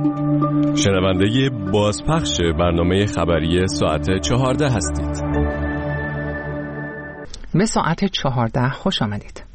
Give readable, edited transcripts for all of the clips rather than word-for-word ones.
شنونده بازپخش برنامه خبری ساعت 14 هستید. به ساعت 14 خوش آمدید.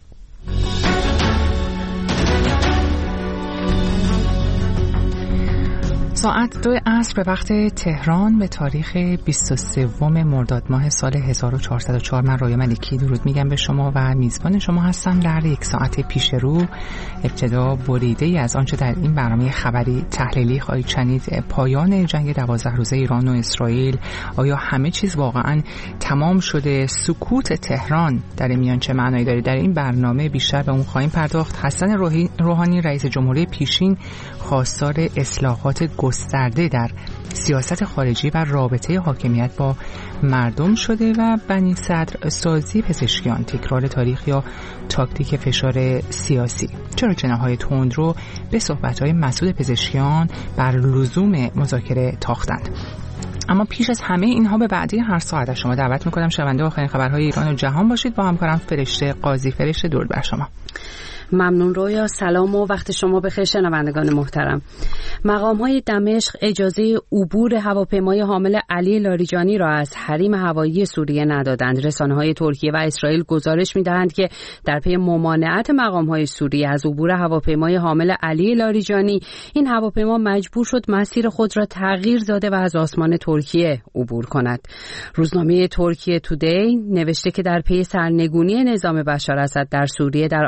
ساعت 2 عصر به وقت تهران به تاریخ 23 مرداد ماه سال 1404. من رایه ملکی درود میگم به شما و میزبان شما هستم. در یک ساعت پیش رو ابتدا بریده ای از آنچه در این برنامه خبری تحلیلی خواهید شنید. پایان جنگ 12 روزه ایران و اسرائیل، آیا همه چیز واقعا تمام شده؟ سکوت تهران در میان چه معنایی داره؟ در این برنامه بیشتر به اون خواهیم پرداخت. حسن روحانی رئیس جمهوری پیشین خواستار اصلاحات گسترده در سیاست خارجی و رابطه حاکمیت با مردم شده و بنی صدر سازی پزشکیان، تکرار تاریخ یا تاکتیک فشار سیاسی. چرا جناح‌های تندرو به صحبت‌های مسعود پزشکیان بر لزوم مذاکره تاختند؟ اما پیش از همه اینها به بعدی هر ساعت شما دعوت می‌کنم شنونده آخرین خبرهای ایران و جهان باشید. با همکارم فرشته قاضی. فرشته درود بر شما. ممنون رویا. سلام و وقت شما بخیر شنوندگان محترم. مقام‌های دمشق اجازه عبور هواپیمای حامل علی لاریجانی را از حریم هوایی سوریه ندادند. رسانه‌های ترکیه و اسرائیل گزارش می‌دهند که در پی ممانعت مقام‌های سوریه از عبور هواپیمای حامل علی لاریجانی، این هواپیما مجبور شد مسیر خود را تغییر داده و از آسمان ترکیه عبور کند. روزنامه ترکیه تودی نوشته که در پی سرنگونی نظام بشار اسد در سوریه در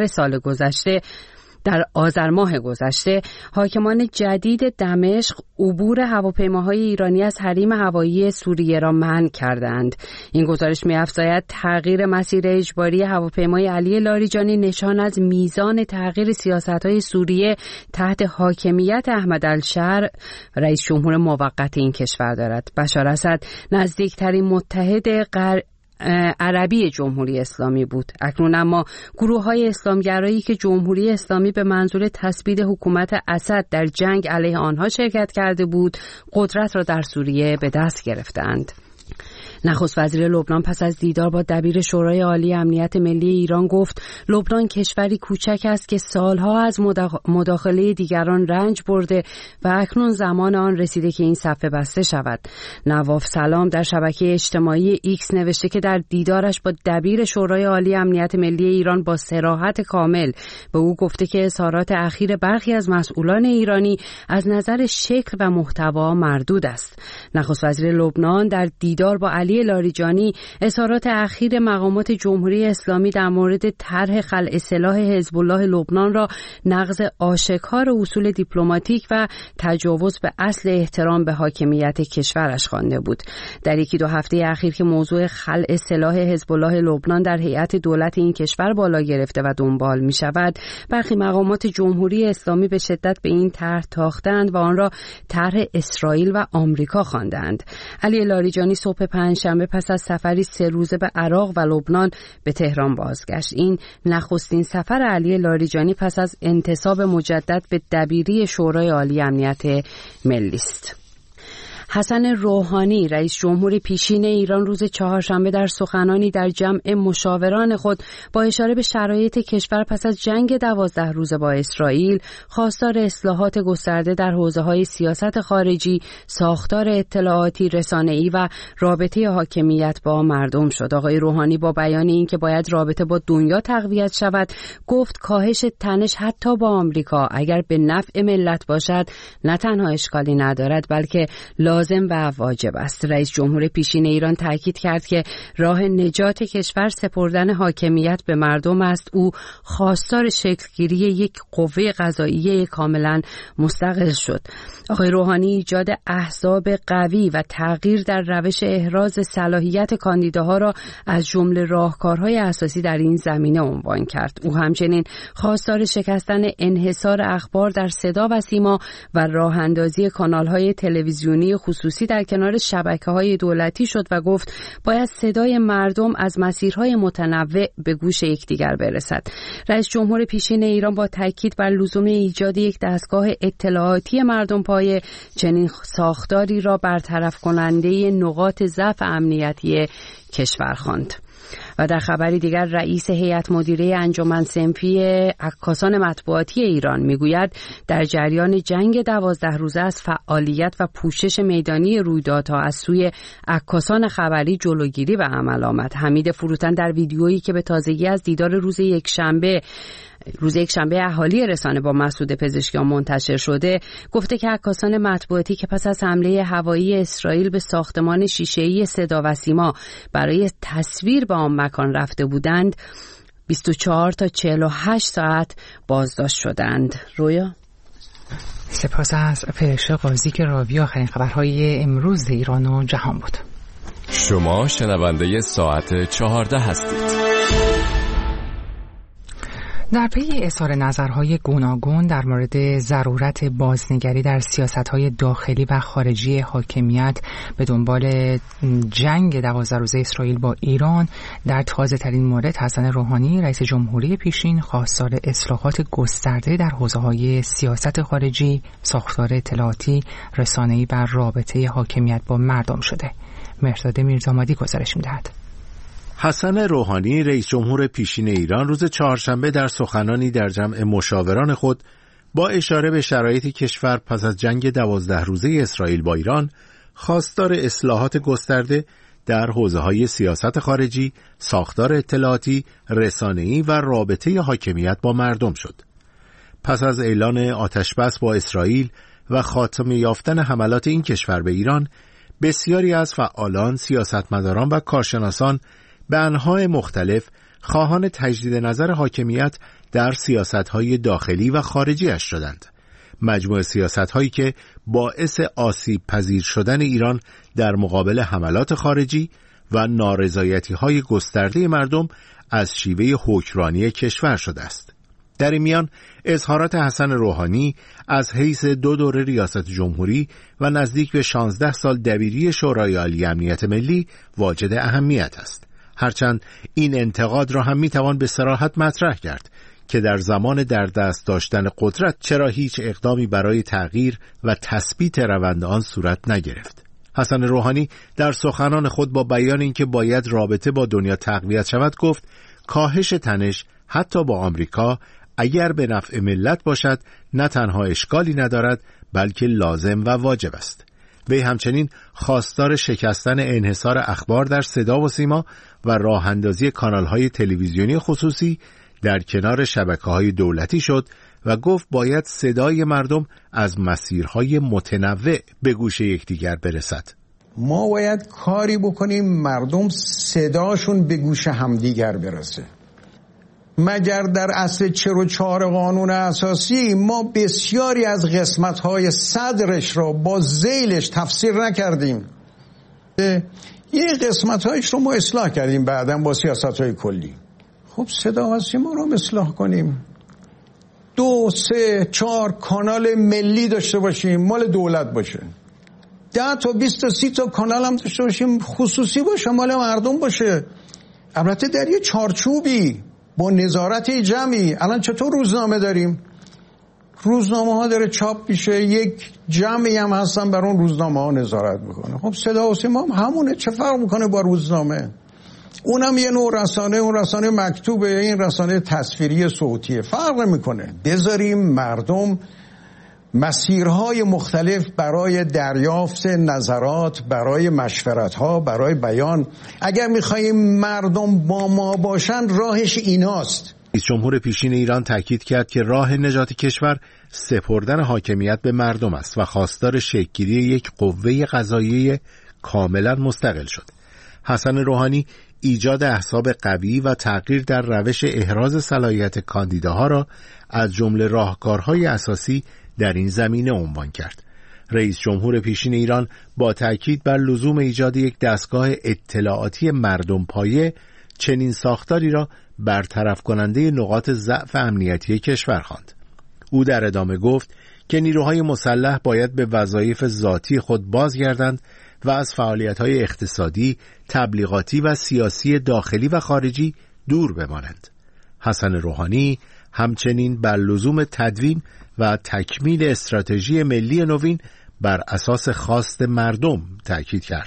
آذر ماه گذشته حاکمان جدید دمشق عبور هواپیماهای ایرانی از حریم هوایی سوریه را منع کردند. این گزارش می‌افزاید تغییر مسیر اجباری هواپیمای علی لاریجانی نشان از میزان تغییر سیاست‌های سوریه تحت حاکمیت احمد الشر، رئیس جمهور موقت این کشور دارد. بشار اسد نزدیکترین متحد عربی جمهوری اسلامی بود. اکنون اما گروه‌های اسلامگرایی که جمهوری اسلامی به منظور تثبیت حکومت اسد در جنگ علیه آنها شرکت کرده بود، قدرت را در سوریه به دست گرفتند. نخست وزیر لبنان پس از دیدار با دبیر شورای عالی امنیت ملی ایران گفت لبنان کشوری کوچک است که سالها از مداخله دیگران رنج برده و اکنون زمان آن رسیده که این صفحه بسته شود. نواف سلام در شبکه اجتماعی ایکس نوشته که در دیدارش با دبیر شورای عالی امنیت ملی ایران با صراحت کامل به او گفته که اظهارات اخیر برخی از مسئولان ایرانی از نظر شکل و محتوا مردود است. نخست وزیر لبنان در دیدار با علی لاریجانی اظهارات اخیر مقامات جمهوری اسلامی در مورد طرح خلع سلاح حزب الله لبنان را نقض آشکار اصول دیپلماتیک و تجاوز به اصل احترام به حاکمیت کشورش خوانده بود. در یکی دو هفته اخیر که موضوع خلع سلاح حزب الله لبنان در هیئت دولت این کشور بالا گرفته و دنبال می شود، برخی مقامات جمهوری اسلامی به شدت به این طرح تاختند و آن را طرح اسرائیل و آمریکا خواندند. علی لاریجانی صبح پنجشنبه پس از سفری 3 روزه به عراق و لبنان به تهران بازگشت. این نخستین سفر علی لاریجانی پس از انتصاب مجدد به دبیری شورای عالی امنیت ملی است. حسن روحانی رئیس جمهور پیشین ایران روز چهارشنبه در سخنانی در جمع مشاوران خود با اشاره به شرایط کشور پس از جنگ 12 روزه با اسرائیل خواستار اصلاحات گسترده در حوزه‌های سیاست خارجی، ساختار اطلاعاتی، رسانه‌ای و رابطه حاکمیت با مردم شد. آقای روحانی با بیان اینکه باید رابطه با دنیا تقویت شود، گفت کاهش تنش حتی با آمریکا اگر به نفع ملت باشد نه تنها اشکالی ندارد بلکه لازم و واجب است. رئیس جمهور پیشین ایران تاکید کرد که راه نجات کشور سپردن حاکمیت به مردم است. او خواستار شکلگیری یک قوه قضاییه کاملا مستقل شد. آقای روحانی ایجاد احزاب قوی و تغییر در روش احراز صلاحیت کاندیداها را از جمله راهکارهای اساسی در این زمینه عنوان کرد. او همچنین خواستار شکستن انحصار اخبار در صدا و سیما و راه اندازی کانال‌های تلویزیونی خصوصی در کنار شبکه‌های دولتی شد و گفت باید صدای مردم از مسیرهای متنوع به گوش یکدیگر برسد. رئیس جمهور پیشین ایران با تاکید بر لزوم ایجاد یک دستگاه اطلاعاتی مردم پایه چنین ساختاری را برطرف کننده نقاط ضعف امنیتی کشور خواند. و در خبری دیگر رئیس هیئت مدیره انجمن صنفی عکاسان مطبوعاتی ایران میگوید در جریان جنگ 12 روزه از فعالیت و پوشش میدانی رویدادها از سوی عکاسان خبری جلوگیری و عمل آمد. حمید فروتن در ویدیویی که به تازگی از دیدار روز یکشنبه اهالی رسانه با مسعود پزشکیان منتشر شده گفته که عکاسان مطبوعاتی که پس از حمله هوایی اسرائیل به ساختمان شیشه‌ای صدا و سیما برای تصویر به آن مکان رفته بودند 24 تا 48 ساعت بازداشت شدند. رویا؟ سپاس از فرشته قاضی که راوی آخرین خبرهای امروز ایران و جهان بود. شما شنونده ساعت 14 هستید. در پی اظهار نظرهای گوناگون در مورد ضرورت بازنگری در سیاست‌های داخلی و خارجی حاکمیت به دنبال جنگ 12 روزه اسرائیل با ایران، در تازه‌ترین مورد حسن روحانی رئیس جمهوری پیشین خواستار اصلاحات گسترده در حوزه‌های سیاست خارجی، ساختار اطلاعاتی، رسانه‌ای و رابطه حاکمیت با مردم شده. مهرداد میرزامادی گزارش می‌دهد. حسن روحانی رئیس جمهور پیشین ایران روز چهارشنبه در سخنانی در جمع مشاوران خود با اشاره به شرایط کشور پس از جنگ 12 روزه اسرائیل با ایران خواستار اصلاحات گسترده در حوزه‌های سیاست خارجی، ساختار اطلاعاتی، رسانه‌ای و رابطه حاکمیت با مردم شد. پس از اعلان آتشبس با اسرائیل و خاتمه یافتن حملات این کشور به ایران، بسیاری از فعالان، سیاستمداران و کارشناسان به انواع مختلف خواهان تجدید نظر حاکمیت در سیاست‌های داخلی و خارجی‌اش شدند. مجموعه سیاست‌هایی که باعث آسیب پذیر شدن ایران در مقابل حملات خارجی و نارضایتی‌های گسترده مردم از شیوه حکمرانی کشور شده است. در این میان اظهارات حسن روحانی از حیث 2 دوره ریاست جمهوری و نزدیک به 16 سال دبیری شورای عالی امنیت ملی واجد اهمیت است. هرچند این انتقاد را هم میتوان به صراحت مطرح کرد که در زمان در دست داشتن قدرت چرا هیچ اقدامی برای تغییر و تثبیت روند آن صورت نگرفت. حسن روحانی در سخنان خود با بیان اینکه باید رابطه با دنیا تقویت شود گفت کاهش تنش حتی با آمریکا اگر به نفع ملت باشد نه تنها اشکالی ندارد بلکه لازم و واجب است. وی همچنین خواستار شکستن انحصار اخبار در صدا و سیما و راه اندازی کانال‌های تلویزیونی خصوصی در کنار شبکه‌های دولتی شد و گفت باید صدای مردم از مسیرهای متنوع به گوش یکدیگر برسد. ما باید کاری بکنیم مردم صداشون به گوش همدیگر برسه. مگر در اصل 44 قانون اساسی ما بسیاری از قسمت‌های صدرش را با ذیلش تفسیر نکردیم. یه قسمت‌هایش رو ما اصلاح کردیم بعداً با سیاست‌های کلی. خب صدا و سیما رو اصلاح کنیم. 2 3 4 کانال ملی داشته باشیم مال دولت باشه. 10 تا 20 تا 30 تا کانال هم داشته باشیم خصوصی باشه مال مردم باشه. البته در یه چارچوبی با نظارت جمعی. الان چطور روزنامه داریم؟ روزنامه ها داره چاپ میشه، یک جمعی هم هستن بر اون روزنامه ها نظارت میکنه. خب صدا و سیما هم همونه، چه فرق میکنه با روزنامه؟ اونم یه نوع رسانه، اون رسانه مکتوبه، این رسانه تصویری صوتیه، فرق میکنه. بذاریم مردم مسیرهای مختلف برای دریافت نظرات، برای مشورت‌ها، برای بیان. اگر می‌خوایم مردم با ما باشن راهش ایناست. رئیس جمهور پیشین ایران تاکید کرد که راه نجات کشور سپردن حاکمیت به مردم است و خواستار شکل‌گیری یک قوه قضاییه کاملا مستقل شد. حسن روحانی ایجاد احزاب قوی و تغییر در روش احراز صلاحیت کاندیداها را از جمله راهکارهای اساسی در این زمینه عنوان کرد. رئیس جمهور پیشین ایران با تأکید بر لزوم ایجاد یک دستگاه اطلاعاتی مردم پایه چنین ساختاری را برطرف کننده نقاط ضعف امنیتی کشور خواند. او در ادامه گفت که نیروهای مسلح باید به وظایف ذاتی خود بازگردند و از فعالیت‌های اقتصادی، تبلیغاتی و سیاسی داخلی و خارجی دور بمانند. حسن روحانی همچنین بر لزوم تدوین و تکمیل استراتژی ملی نوین بر اساس خواست مردم تأکید کرد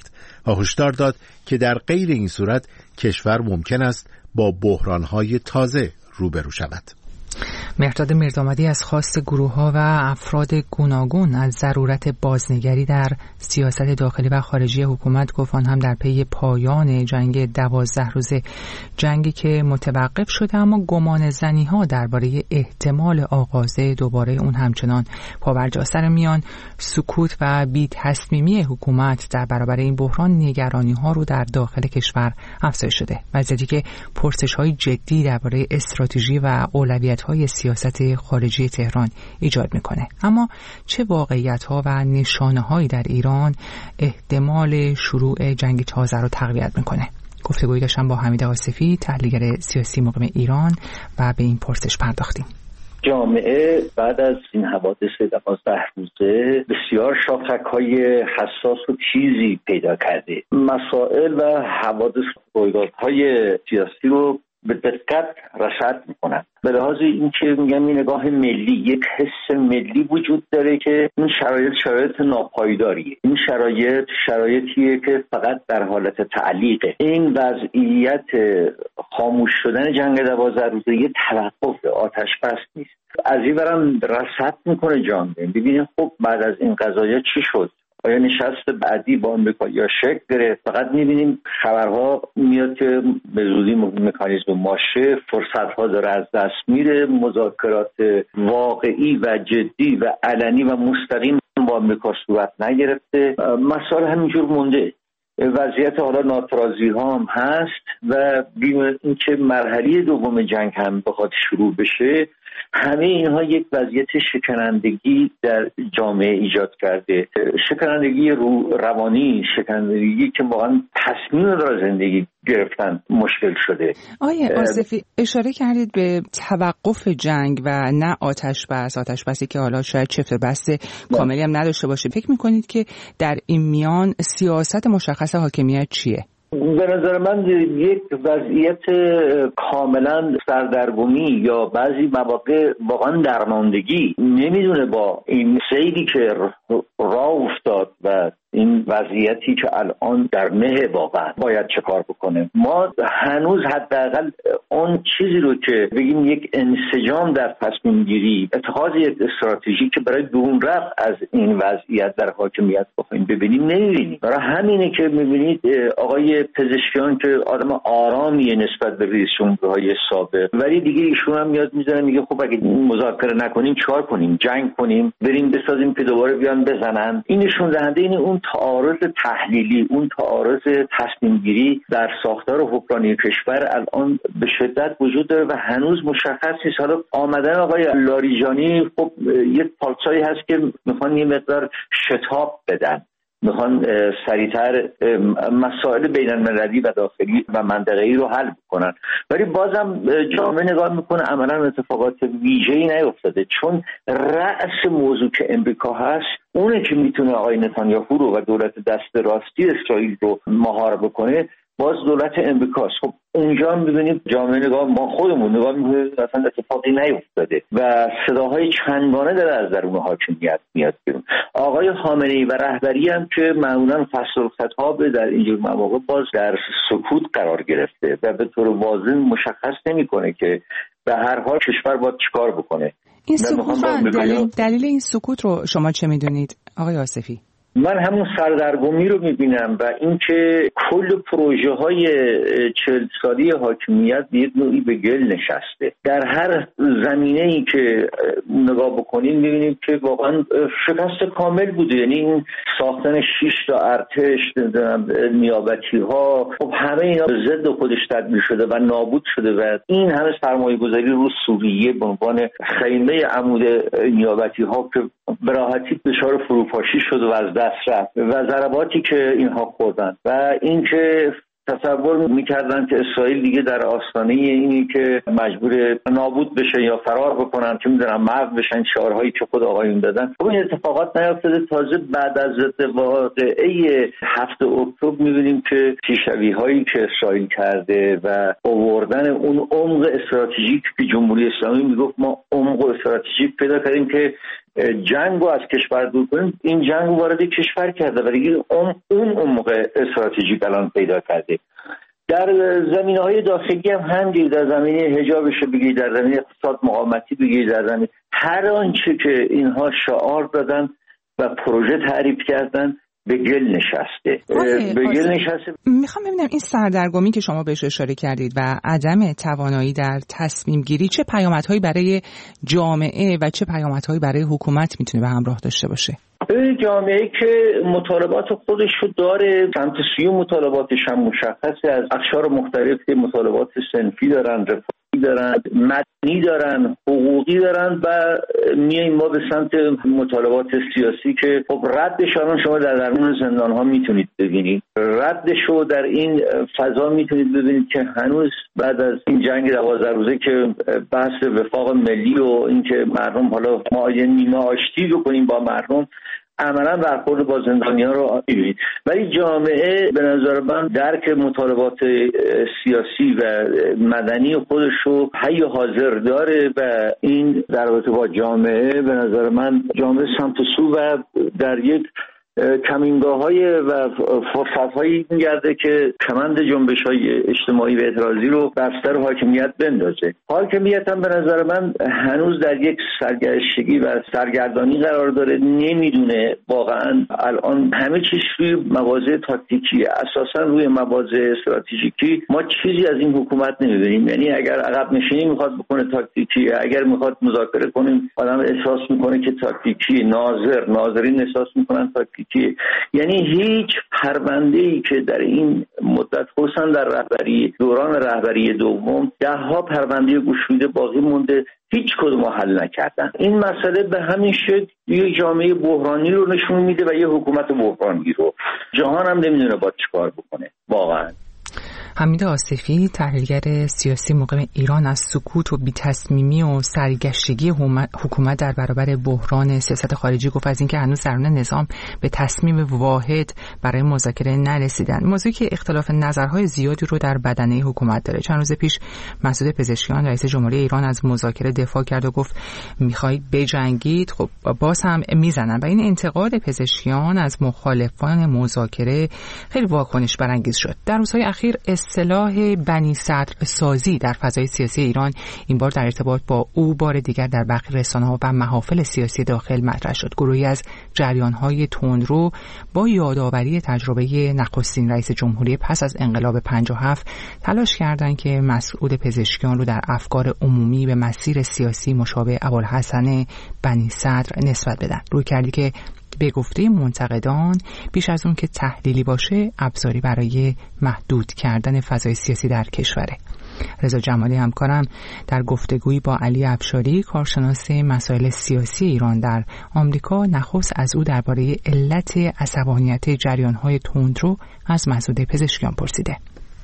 و هشدار داد که در غیر این صورت کشور ممکن است با بحران‌های تازه روبرو شود. مهرداد میرزامادی از خواست گروه‌ها و افراد گوناگون از ضرورت بازنگری در سیاست داخلی و خارجی حکومت گفت، آن هم در پی پایان جنگ 12 روزه، جنگی که متوقف شده اما گمانه‌زنی‌ها درباره احتمال آغاز دوباره اون همچنان پابرجاست. در میان سکوت و بی‌تصمیمی حکومت در برابر این بحران، نگرانی‌ها رو در داخل کشور افزایش شده، وضعیتی که پرسش‌های جدی درباره استراتژی و اولویت‌های سیاست خارجی تهران ایجاد میکنه. اما چه واقعیت‌ها و نشانه‌هایی در ایران احتمال شروع جنگ تازه رو تقویت میکنه؟ گفتگویی داشتم با حمید آصفی، تحلیلگر سیاسی مقیم ایران، و به این پرسش پرداختیم. جامعه بعد از این حوادث 12 روزه بسیار شاخک‌های حساس و تیزی پیدا کرده. مسائل و حوادث رویدادهای سیاسی رو به دقت رصد میکنن. به لحاظ اینکه میگم این نگاه ملی، یک حس ملی وجود داره که این شرایط ناپایداریه. این شرایطیه که فقط در حالت تعلیقه. این وضعیت خاموش شدن جنگ 12 روزه یه توقف آتش بس نیست. از این برم رصد میکنه جامعه، ببینید خب بعد از این قضایا چی شد؟ آیا نشست بعدی با آمریکا یا شکل گرفت؟ فقط می‌بینیم خبرها میاد که به زودی مکانیزم ماشه، فرصت‌ها داره از دست میره، مذاکرات واقعی و جدی و علنی و مستقیم با آمریکا صورت نگرفته. مسائل همینجور مونده. وضعیت حالا ناترازی ها هم هست و بیم اینکه مرحله دوم جنگ هم بخواد شروع بشه، همه اینها یک وضعیت شکنندگی در جامعه ایجاد کرده. شکنندگی روانی، شکنندگی که واقعا تصمیم برای زندگی گرفتن مشکل شده. آیه آصفی، اشاره کردید به توقف جنگ و نه آتش بسی که حالا شاید چفت بست کاملی هم نداشته باشه. فکر میکنید که در این میان سیاست مشخص حاکمیت چیه؟ به نظر من یک وضعیت کاملا سردرگمی یا بعضی مواقع واقعا درماندگی، نمیدونه با این سیلی که راه افتاد و این وضعیتی که الان در مه واقعا باید چه کار بکنه. ما هنوز حداقل اون چیزی رو که بگیم یک انسجام در تصمیم گیری، اتخاذ یک استراتژی که برای دون رفت از این وضعیت در حاکمیت بخوایم ببینیم نمیبینیم. برای همینه که میبینید آقای پزشکیان که آدم آرامیه نسبت به رئیس جمهورهای سابق، ولی دیگه ایشون هم میاد میذاره میگه خب اگه مذاکره نکنیم چیکار کنیم؟ جنگ کنیم، بریم بسازیم که دوباره بیان بزنن. این نشون دهنده این اون تعارض تحلیلی، اون تعارض تصمیم گیری در ساختار حکمرانی کشور الان به شدت وجود داره و هنوز مشخص نیست. حالا آمدن آقای لاریجانی خب یک پالسایی هست که میخوان یه مقدار شتاب بدن، میخوان سریعتر مسائل بین المللی و داخلی و منطقه‌ای رو حل کنن، ولی بازم جامعه نگاه میکنه عملا اتفاقات ویژه‌ای نیفتاده، چون رأس موضوع که امریکا هست اونه که میتونه آقای نتانیاهو رو و دولت دست راستی اسرائیل رو مهار بکنه، باز دولت امریکاست. خب اونجا می‌بینید جامعه نگاه، ما خودمون نگاه می‌کنیم اصلا اتفاقی نیفتاده و صداهای چندگانه داره از درون حاکمیت میاد بیرون. آقای خامنه‌ای و رهبری هم که معمولاً فصل الخطاب در اینجور مواقع باز در سکوت قرار گرفته و به طور واضح مشخص نمی‌کنه که به هر حال کشور باید چیکار بکنه. این سکوت دلیل این سکوت رو شما چه می‌دونید آقای آصفی؟ من همون سردرگمی رو میبینم و اینکه کل پروژه های 40 سالی حاکمیت به یک نوعی به گل نشسته. در هر زمینه ای که نگاه بکنیم میبینیم که واقعا شکست کامل بوده. یعنی این ساختن 6 تا ارتش، نیابتی ها، خب همه اینا ضد خودش تبدیل شده و نابود شده و این همه سرمایه گذاری رو سوریه به عنوان خیمه عمود نیابتی ها که به راحتی دچار فروپاشی شد و از دست رفت و ضرباتی که اینها خوردن و اینکه تصور میکردن که اسرائیل دیگه در آستانه اینی که مجبور نابود بشه یا فرار بکنن، که میدونن محو بشن، شعارهایی که خود آقایون دادن. خب این اتفاقات نیفتاده. تازه بعد از واقعه 7 اکتبر میبینیم که پیشروی‌هایی که اسرائیل کرده و آوردن اون عمق استراتژیک که جمهوری اسلامی میگفت ما عمق استراتژیک پیدا کردیم که جنگ رو از کشور دور کنیم، این جنگ رو وارد کشور کرده ولی اون موقع استراتژیک الان پیدا کرده. در زمینه‌های داخلی هم همینجوری، در زمینه حجابش بگی، در زمینه اقتصاد مقاومتی بگی، در زمینه هر آنچه که اینها شعار دادن و پروژه تعریف کردن به گل نشسته. به گل نشسته. میخوام ببینم این سردرگمی که شما بهش اشاره کردید و عدم توانایی در تصمیم گیری چه پیامدهایی برای جامعه و چه پیامدهایی برای حکومت میتونه به همراه داشته باشه؟ جامعه که مطالبات خودش رو داره، سمت سوی مطالباتش هم مشخصه، از اقشار مختلف که مطالبات صنفی دارن، رفاهی دارن، مدنی دارن، حقوقی دارن و میاییم ما به سمت مطالبات سیاسی که خب ردش شما در درون زندان ها میتونید ببینید، ردش رو در این فضا میتونید ببینید که هنوز بعد از این جنگ 12 روزه که بحث وفاق ملی و اینکه مردم حالا ما یه نیمه آشتی بکنیم با مردم، عملا برخورد با زندانیان رو می‌بینید. ولی جامعه به نظر من درک مطالبات سیاسی و مدنی خودش رو حی حاضر داره و این در رابطه با جامعه به نظر من جامعه سمت سو و در یک کمینگاه‌های و فرصت‌هایی می‌گرده که کمند جنبش‌های اجتماعی و اعتراضی رو بر سر حاکمیت بندازه. حاکمیت هم به نظر من هنوز در یک سرگشتگی و سرگردانی قرار داره، نمیدونه واقعاً الان همه چیز روی مواضع تاکتیکی، اساساً روی مواضع استراتژیکی ما چیزی از این حکومت نمی‌بینیم. یعنی اگر عقب نشینی می‌خواد بکنه تاکتیکی، اگر می‌خواد مذاکره کنیم آدم احساس می‌کنه که تاکتیکی، ناظرین احساس می‌کنن تاکتیکی. یعنی هیچ پرونده‌ای که در این مدت خصوصا در دوران رهبری دوم 10 پرونده گشوده باقی مونده، هیچ کدوم حل نکردن. این مسئله به همین شکل یه جامعه بحرانی رو نشون میده و یه حکومت بحرانی رو. جهان هم نمیدونه با چیکار بکنه واقعا. حمید آصفی، تحلیلگر سیاسی مقیم ایران، از سکوت و بی‌تصمیمی و سرگشتگی حکومت در برابر بحران سیاست خارجی گفت از اینکه هنوز درون نظام به تصمیم واحد برای مذاکره نرسیدن. موضوعی که اختلاف نظرهای زیادی رو در بدنه حکومت داره. چند روز پیش مسعود پزشکیان رئیس جمهوری ایران از مذاکره دفاع کرد و گفت میخواید بجنگید، خب باز هم میزنن و این انتقاد پزشکیان از مخالفان مذاکره خیلی واکنش برانگیز شد. در روزهای اخیر اصطلاح بنی صدر سازی در فضای سیاسی ایران این بار در ارتباط با او بار دیگر در برخی رسانه‌ها و محافل سیاسی داخل مطرح شد. گروهی از جریان‌های تندرو با یادآوری تجربه نخستین رئیس جمهوری پس از انقلاب 57 تلاش کردند که مسعود پزشکیان رو در افکار عمومی به مسیر سیاسی مشابه ابوالحسن بنی صدر نسبت بدن. روی کردی که به گفته منتقدان بیش از اون که تحلیلی باشه ابزاری برای محدود کردن فضای سیاسی در کشوره. رضا جمالی همکارم در گفتگویی با علی افشاری کارشناس مسائل سیاسی ایران در آمریکا نخست از او درباره علت عصبانیت جریان‌های تندرو از مسعود پزشکیان پرسیده.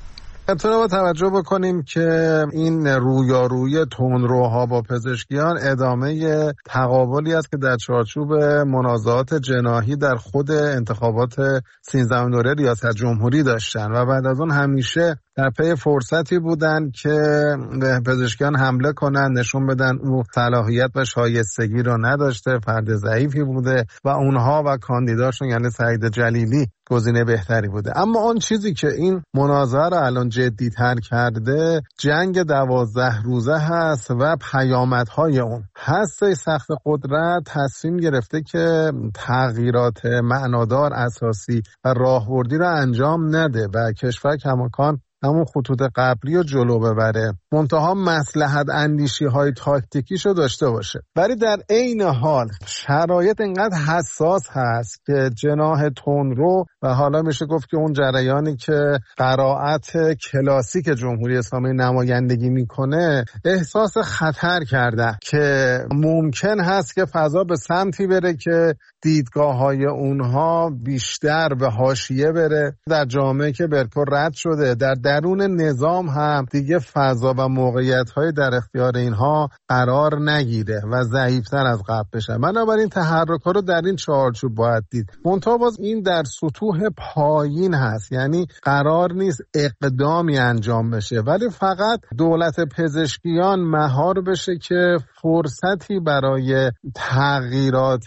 البته با توجه بکنیم که این رویارویی تندروها با پزشکیان ادامه تقابلی است که در چارچوب منازعات جناحی در خود انتخابات 13 دوره ریاست جمهوری داشتن و بعد از اون همیشه در پی فرصتی بودن که به پزشکیان حمله کنن، نشون بدن او صلاحیت و شایستگی رو نداشته، فرد ضعیفی بوده و اونها و کاندیداشون یعنی سعید جلیلی گزینه بهتری بوده. اما اون چیزی که این مناظره رو الان جدی‌تر کرده جنگ 12 روزه هست و پیامدهای اون. هسته سقف قدرت تصمیم گرفته که تغییرات معنادار اساسی و راهبردی رو انجام نده و کشور کماکان همون خطوط قبلی رو جلو ببره، منتها مصلحت اندیشی های تاکتیکیشو داشته باشه. ولی در عین حال شرایط اینقدر حساس هست که جناح تندرو و حالا میشه گفت که اون جریانی که قرائت کلاسیک جمهوری اسلامی نمایندگی میکنه احساس خطر کرده که ممکن هست که فضا به سمتی بره که دیدگاه های اونها بیشتر به حاشیه بره. در جامعه که بالکل رد شده، در درون نظام هم دیگه فضا و موقعیت‌های در اختیار اینها قرار نگیره و ضعیف‌تر از قبل بشه. بنابراین تحرک‌ها رو در این چارچوب باید دید. منتها باز این در سطوح پایین هست، یعنی قرار نیست اقدامی انجام بشه، ولی فقط دولت پزشکیان مهار بشه که فرصتی برای تغییرات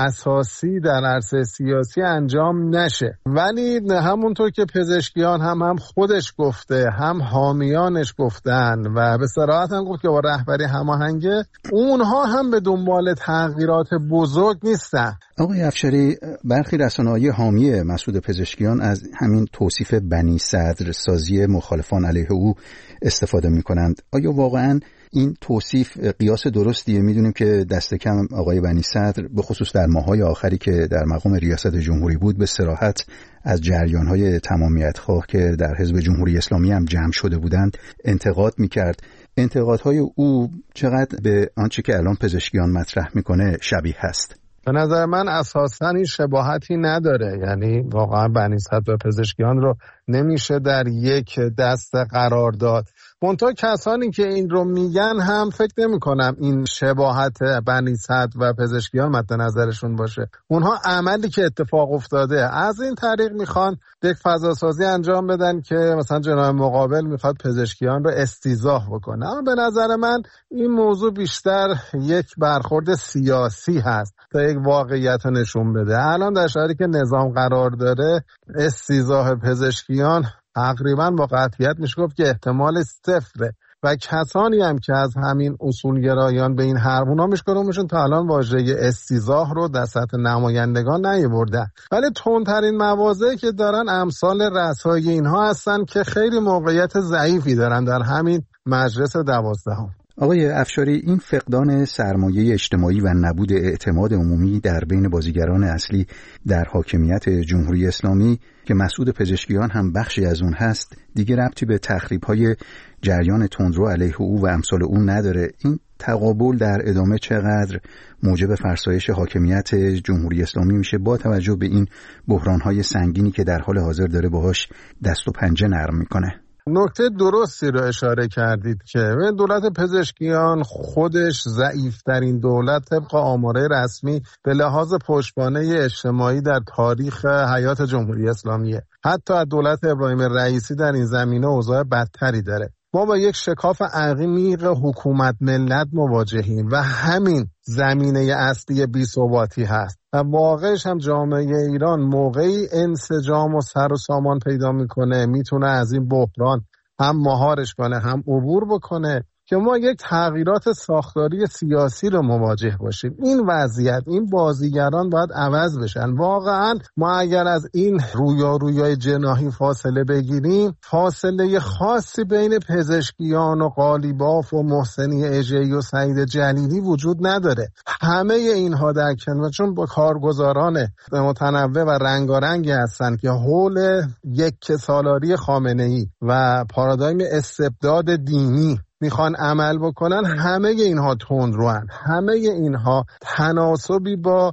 اساسی در عرصه سیاسی انجام نشه. ولی همونطور که پزشکیان هم خودش گفته، هم حامیانش گفتن و به صراحت هم گفت که با رهبری هماهنگه، اونها هم به دنبال تغییرات بزرگ نیستن. آقای افشاری، برخی رسانه‌های حامی مسعود پزشکیان از همین توصیف بنی صدر سازی مخالفان علیه او استفاده می‌کنند. آیا واقعاً این توصیف قیاس درستیه؟ می‌دونیم که دست کم آقای بنی صدر به خصوص در ماه‌های آخری که در مقام ریاست جمهوری بود به صراحت از جریان‌های تمامیت‌خواه که در حزب جمهوری اسلامی هم جمع شده بودند انتقاد می‌کرد. انتقادهای او چقدر به آنچه که الان پزشکیان مطرح می‌کنه شبیه هست؟ به نظر من اساساً این شباهتی نداره. یعنی واقعا بنی صدر و پزشکیان رو نمیشه در یک دسته قرار داد. منتها کسانی که این رو میگن هم فکر نمی کنم این شباهت بنی صدر و پزشکیان مد نظرشون باشه. اونها عملی که اتفاق افتاده از این طریق میخوان یک فضاسازی انجام بدن که مثلا جناح مقابل میخواد پزشکیان رو استیضاح بکنه. اما به نظر من این موضوع بیشتر یک برخورد سیاسی هست تا یک واقعیت رو نشون بده. الان در شرایطی که نظام قرار داره استیضاح پزشکیان تقریبا با قطعیت میشه گفت که احتمال صفره و کسانی هم که از همین اصولگرایان به این حرفونا میشون تا الان واژه استیضاح رو در سطح نمایندگان نیاوردن. ولی تندترین مواضعی که دارن امثال رسای اینها هستن که خیلی موقعیت ضعیفی دارن در همین مجلس 12. آقای افشاری، این فقدان سرمایه اجتماعی و نبود اعتماد عمومی در بین بازیگران اصلی در حاکمیت جمهوری اسلامی که مسعود پزشکیان هم بخشی از اون هست دیگه ربطی به تخریب‌های جریان تندرو علیه او و امثال اون نداره. این تقابل در ادامه چقدر موجب فرسایش حاکمیت جمهوری اسلامی میشه با توجه به این بحران‌های سنگینی که در حال حاضر داره باهاش دست و پنجه نرم میکنه؟ نکته درستی رو اشاره کردید که دولت پزشکیان خودش ضعیف‌ترین دولت طبق آماره رسمی به لحاظ پشتوانه اجتماعی در تاریخ حیات جمهوری اسلامیه. حتی از دولت ابراهیم رئیسی در این زمینه اوضاع بدتری داره. ما با یک شکاف عمیق حکومت ملت مواجهیم و همین زمینه اصلی بی‌ثباتی هست و واقعش هم جامعه ایران موقعی انسجام و سر و سامان پیدا میکنه میتونه از این بحران هم مهارش کنه هم عبور بکنه که ما یک تغییرات ساختاری سیاسی رو مواجه باشیم. این وضعیت، این بازیگران باید عوض بشن. واقعا ما اگر از این رویارویای جناحی فاصله بگیریم، فاصله خاصی بین پزشکیان و قالیباف و محسنی اژه‌ای و سعید جلیلی وجود نداره. همه اینها در کنار چون با کارگزاران متنوع و رنگارنگی هستن که حول یک سالاری خامنه‌ای و پارادایم استبداد دینی میخوان عمل بکنن، همه اینها تندروان، همه اینها تناسبی با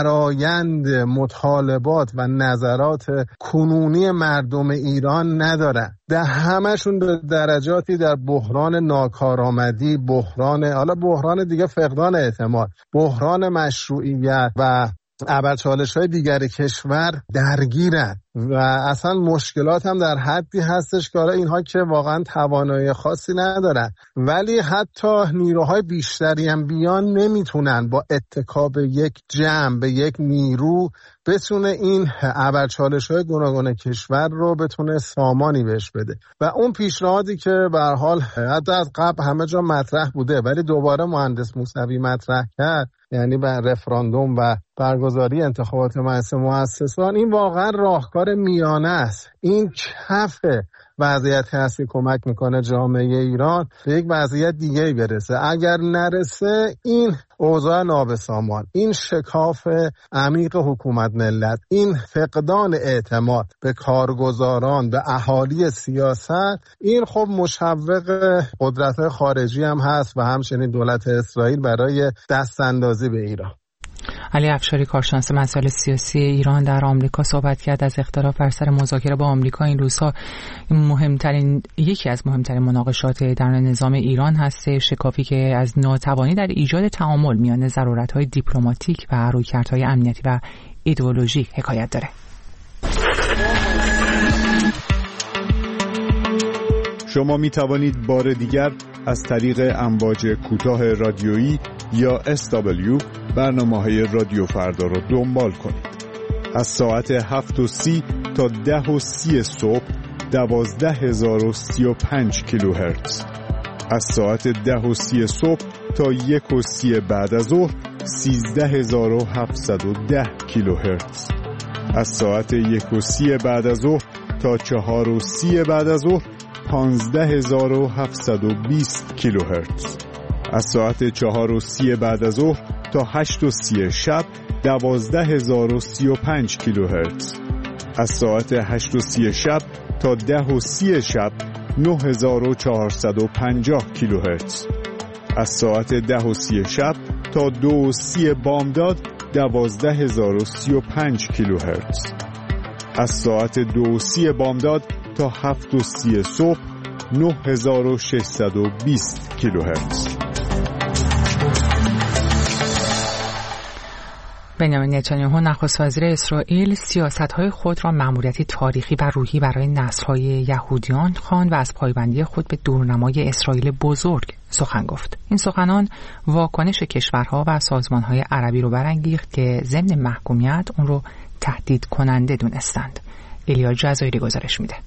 برآیند مطالبات و نظرات کنونی مردم ایران ندارن. در همشون به درجاتی در بحران ناکارآمدی، بحران دیگه فقدان اعتماد، بحران مشروعیت و ابرچالش‌های دیگر کشور درگیرن و اصلا مشکلات هم در حدی هستش که اینها که واقعا توانایی خاصی ندارن ولی حتی نیروهای بیشتری هم بیان نمیتونن با اتکا به یک جمع، به یک نیرو بتونه این ابرچالش‌های گوناگون کشور رو بتونه سامانی بهش بده. و اون پیشنهادی که به هر حال حتی از قبل همه جا مطرح بوده ولی دوباره مهندس موسوی مطرح کرد، یعنی بر رفراندوم و برگزاری انتخابات مجلس مؤسسان، این واقعا راهکار میانه است. این کف وضعیت هست که کمک میکنه جامعه ایران به یک وضعیت دیگه برسه. اگر نرسه این اوضاع نابسامان، این شکاف عمیق حکومت ملت، این فقدان اعتماد به کارگزاران، به اهالی سیاست، این خب مشوق قدرت‌های خارجی هم هست و همچنین دولت اسرائیل برای دستاندازی به ایران. علی افشاری، کارشناس مسائل سیاسی ایران در آمریکا، صحبت کرد از اختلاف بر سر مذاکره با آمریکا. این روزها یکی از مهمترین مناقشات در نظام ایران هست، شکافی که از ناتوانی در ایجاد تعامل میان ضرورت‌های دیپلماتیک و رویکردهای امنیتی و ایدئولوژیک حکایت داره. شما می توانید بار دیگر از طریق امواج کوتاه رادیویی یا SW برنامه‌های رادیو فردا رو دنبال کنید. از ساعت 7:30 تا 10:30 صبح 12035 کیلوهرتز. از ساعت 10:30 صبح تا 1:30 بعد از ظهر 13710 کیلوهرتز. از ساعت 1:30 بعد از ظهر تا 4:30 بعد از ظهر 15720 کیلوهرتز. از ساعت 4:30 بعد از ظهر تا 8:30 شب 12035 کیلوهرتز. از ساعت 8:30 شب تا 10:30 شب 9450 کیلوهرتز. از ساعت 10:30 شب تا 2:30 بامداد 12035 کیلوهرتز. از ساعت 2:30 بامداد تا 7:30 صبح 9620 کیلوهرتز. بنیامین نتانیاهو نخست وزیر اسرائیل سیاست‌های خود را مأموریتی تاریخی و روحی برای نسل‌های یهودیان خواند و از پایبندی خود به دورنمای اسرائیل بزرگ سخن گفت. این سخنان واکنش کشورها و سازمان‌های عربی رو برانگیخت که ضمن محکومیت اون رو تهدید کننده دونستند. ایلیا جزایری گزارش میده.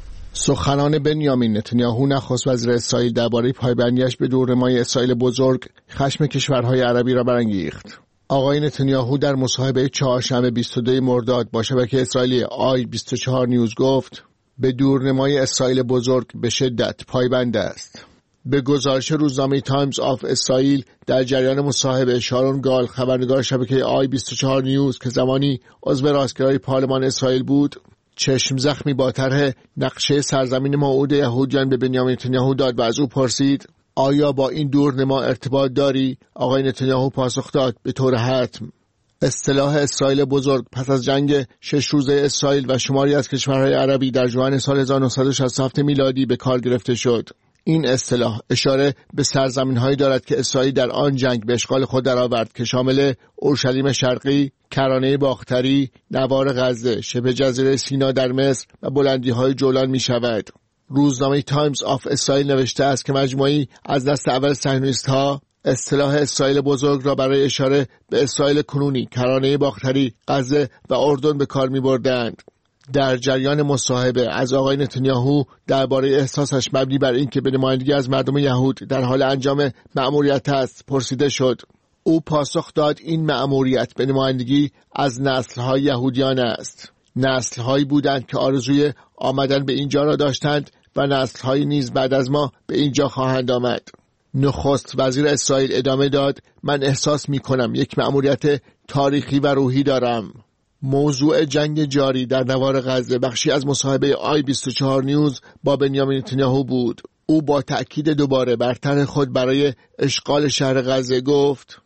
سخنان بنیامین نتانیاهو نخست وزیر اسرائیل درباره پایبندیش به دورنمای اسرائیل بزرگ خشم کشورهای عربی را برانگیخت. آقای نتانیاهو در مصاحبه چهارشنبه 22 مرداد با شبکه اسرائیلی I24 نیوز گفت به دورنمای اسرائیل بزرگ به شدت پایبند است. به گزارش روزنامه تایمز آف اسرائیل در جریان مصاحبه شارون گال خبرنگار شبکه I24 نیوز که زمانی عضو راستگرای پارلمان اسرائیل بود چشم زخمی با طرح نقشه سرزمین موعود یهودیان به بنیامین نتانیاهو داد و از او پرسید آیا با این دورنما ارتباط داری؟ آقای نتانیاهو پاسخ داد به طور حتم. اصطلاح اسرائیل بزرگ پس از جنگ 6 روزه اسرائیل و شماری از کشورهای عربی در ژوئن سال 1967 میلادی به کار گرفته شد. این اصطلاح اشاره به سرزمین‌هایی دارد که اسرائیل در آن جنگ به اشغال خود درآورد که شامل اورشلیم شرقی، کرانه باختری، نوار غزه، شبه جزیره سینا در مصر و بلندی‌های جولان می‌شود. روزنامه تایمز آف اسرائیل نوشته است که مجموعی از دست اول صهیونیست‌ها اصطلاح اسرائیل بزرگ را برای اشاره به اسرائیل کنونی، کرانه باختری، غزه و اردن به کار می‌بردند. در جریان مصاحبه از آقای نتانیاهو درباره احساسش مبنی بر اینکه به نمایندگی از مردم یهود در حال انجام مأموریت است پرسیده شد. او پاسخ داد این مأموریت به نمایندگی از نسل‌های یهودیان است. نسل‌هایی بودند که آرزوی آمدن به اینجا را داشتند و نسل‌هایی نیز بعد از ما به اینجا خواهند آمد. نخست وزیر اسرائیل ادامه داد من احساس می‌کنم یک مأموریت تاریخی و روحی دارم. موضوع جنگ جاری در نوار غزه بخشی از مصاحبه I24 نیوز با بنیامین نتانیاهو بود. او با تأکید دوباره بر طرح خود برای اشغال شهر غزه گفت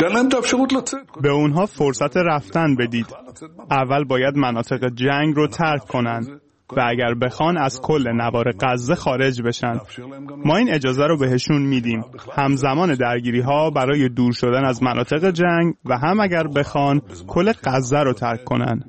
به اونها فرصت رفتن بدید. اول باید مناطق جنگ رو ترک کنند و اگر بخوان از کل نوار غزه خارج بشن. ما این اجازه رو بهشون میدیم. همزمان درگیری ها برای دور شدن از مناطق جنگ و هم اگر بخوان کل غزه رو ترک کنن.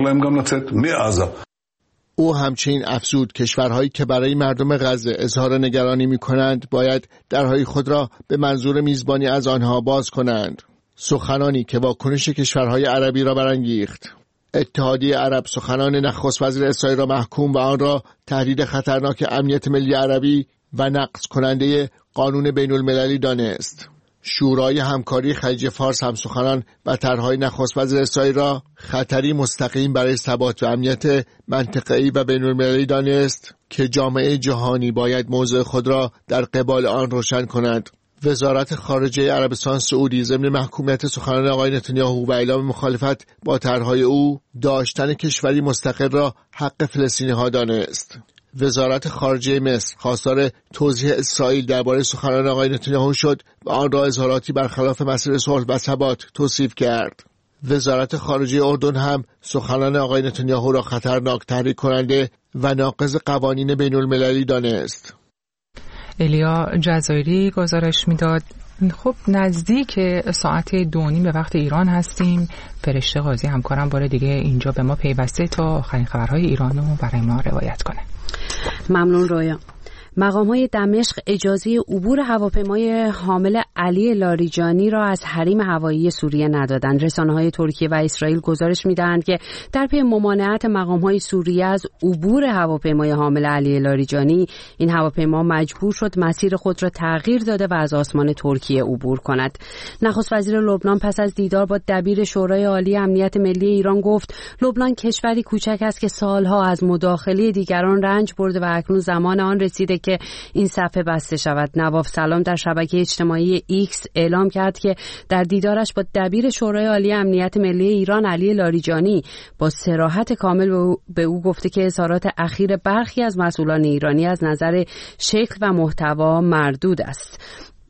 او همچنین افزود کشورهایی که برای مردم غزه اظهار نگرانی می‌کنند باید درهای خود را به منظور میزبانی از آنها باز کنند. سخنانی که واکنش کشورهای عربی را برانگیخت. اتحادیه عرب سخنان نخست وزیر اسرائیل را محکوم و آن را تهدید خطرناک امنیت ملی عربی و نقض کننده قانون بین المللی دانست. شورای همکاری خلیج فارس هم سخنان و طرحهای نخست وزیر اسرائیل را خطری مستقیم برای ثبات و امنیت منطقه‌ای و بین المللی دانست که جامعه جهانی باید موضع خود را در قبال آن روشن کند. وزارت خارجه عربستان سعودی ضمن محکومیت سخنان آقای نتانیاهو و اعلام مخالفت با طرحهای او داشتن کشوری مستقل را حق فلسطینی‌ها دانست. وزارت خارجه مصر خواستار توضیح اسرائیل درباره سخنان آقای نتانیاهو شد و آن را اظهاراتی برخلاف مسیر صلح و ثبات توصیف کرد. وزارت خارجه اردن هم سخنان آقای نتانیاهو را خطرناک، تحریک کننده و ناقض قوانین بین المللی دانست. ایلیا جزایری گزارش میداد. خب نزدیک ساعت 2:30 به وقت ایران هستیم. فرشته قاضی همکارم بار دیگه اینجا به ما پیوسته تا آخرین خبرهای ایران رو برای ما روایت کنه. ممنون رویا. مقام‌های دمشق اجازه عبور هواپیمای حامل علی لاریجانی را از حریم هوایی سوریه ندادند. رسانه‌های ترکیه و اسرائیل گزارش می‌دهند که در پی ممانعت مقام‌های سوریه از عبور هواپیمای حامل علی لاریجانی، این هواپیما مجبور شد مسیر خود را تغییر داده و از آسمان ترکیه عبور کند. نخست وزیر لبنان پس از دیدار با دبیر شورای عالی امنیت ملی ایران گفت لبنان کشوری کوچک است که سالها از مداخله دیگران رنج برده و اکنون زمان آن رسیده که این صفحه بسته شود. نواف سلام در شبکه اجتماعی ایکس اعلام کرد که در دیدارش با دبیر شورای عالی امنیت ملی ایران علی لاریجانی با صراحت کامل به او گفته که اظهارات اخیر برخی از مسئولان ایرانی از نظر شکل و محتوا مردود است.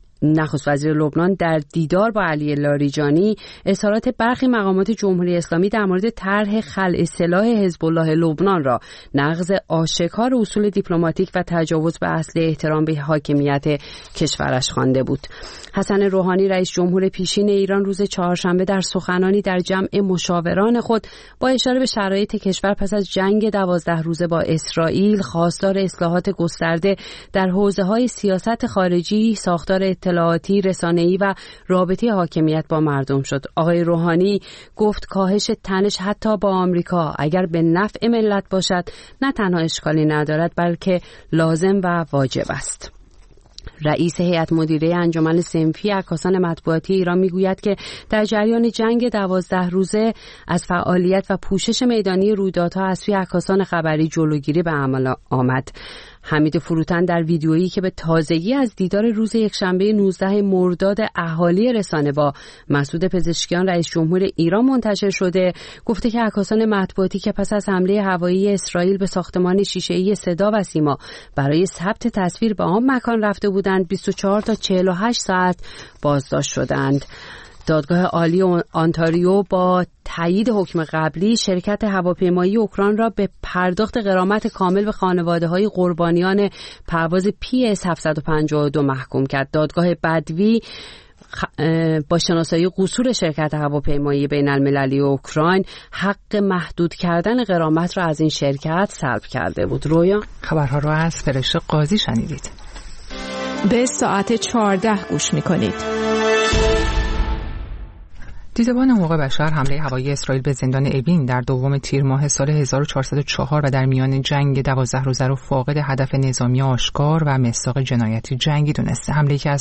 نخست وزیر لبنان در دیدار با علی لاریجانی اظهارات برخی مقامات جمهوری اسلامی در مورد طرح خلع سلاح حزب الله لبنان را نقض آشکار اصول دیپلماتیک و تجاوز به اصل احترام به حاکمیت کشورش خوانده بود. حسن روحانی رئیس جمهور پیشین ایران روز چهارشنبه در سخنانی در جمع مشاوران خود با اشاره به شرایط کشور پس از جنگ 12 روزه با اسرائیل خواستار اصلاحات گسترده در حوزه‌های سیاست خارجی، ساختار اطلاعاتی، رسانه‌ای و رابطه حاکمیت با مردم شد. آقای روحانی گفت کاهش تنش حتی با آمریکا اگر به نفع ملت باشد نه تنها اشکالی ندارد بلکه لازم و واجب است. رئیس هیئت مدیره انجمن صنفی عکاسان مطبوعاتی ایران میگوید که در جریان جنگ 12 روزه از فعالیت و پوشش میدانی رویدادها از سوی عکاسان خبری جلوگیری به عمل آمد. حمید فروتن در ویدیویی که به تازگی از دیدار روز یکشنبه 19 مرداد اهالی رسانه با مسعود پزشکیان رئیس جمهور ایران منتشر شده گفته که عکاسان مطبوعاتی که پس از حمله هوایی اسرائیل به ساختمان شیشه‌ای صدا و سیما برای ثبت تصویر به آن مکان رفته بودند 24 تا 48 ساعت بازداشت شدند. دادگاه عالی آنتاریو با تایید حکم قبلی شرکت هواپیمایی اوکراین را به پرداخت غرامت کامل به خانواده‌های قربانیان پرواز PS 752 محکوم کرد. دادگاه بدوی با شناسایی قصور شرکت هواپیمایی بین المللی اوکراین حق محدود کردن غرامت را از این شرکت سلب کرده بود. رویا خبرها را از فرشته قاضی شنیدید. به ساعت 14 گوش می‌کنید. دیدبان حقوق بشر حمله هوایی اسرائیل به زندان اوین در دوم تیر ماه سال 1404 و در میان جنگ 12 روزه را فاقد هدف نظامی آشکار و مصداق جنایتی جنگی دونسته. حمله که از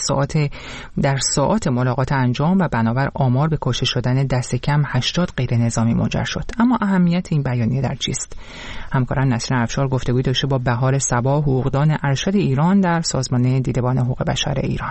ساعات ملاقات انجام و بنابر آمار به کشته شدن دست کم 80 غیر نظامی منجر شد. اما اهمیت این بیانیه در چیست؟ همکاران نسرین افشار گفتگوی داشته با بهار صبا، حقوقدان ارشد ایران در سازمان دیدبان حقوق بشر ایران.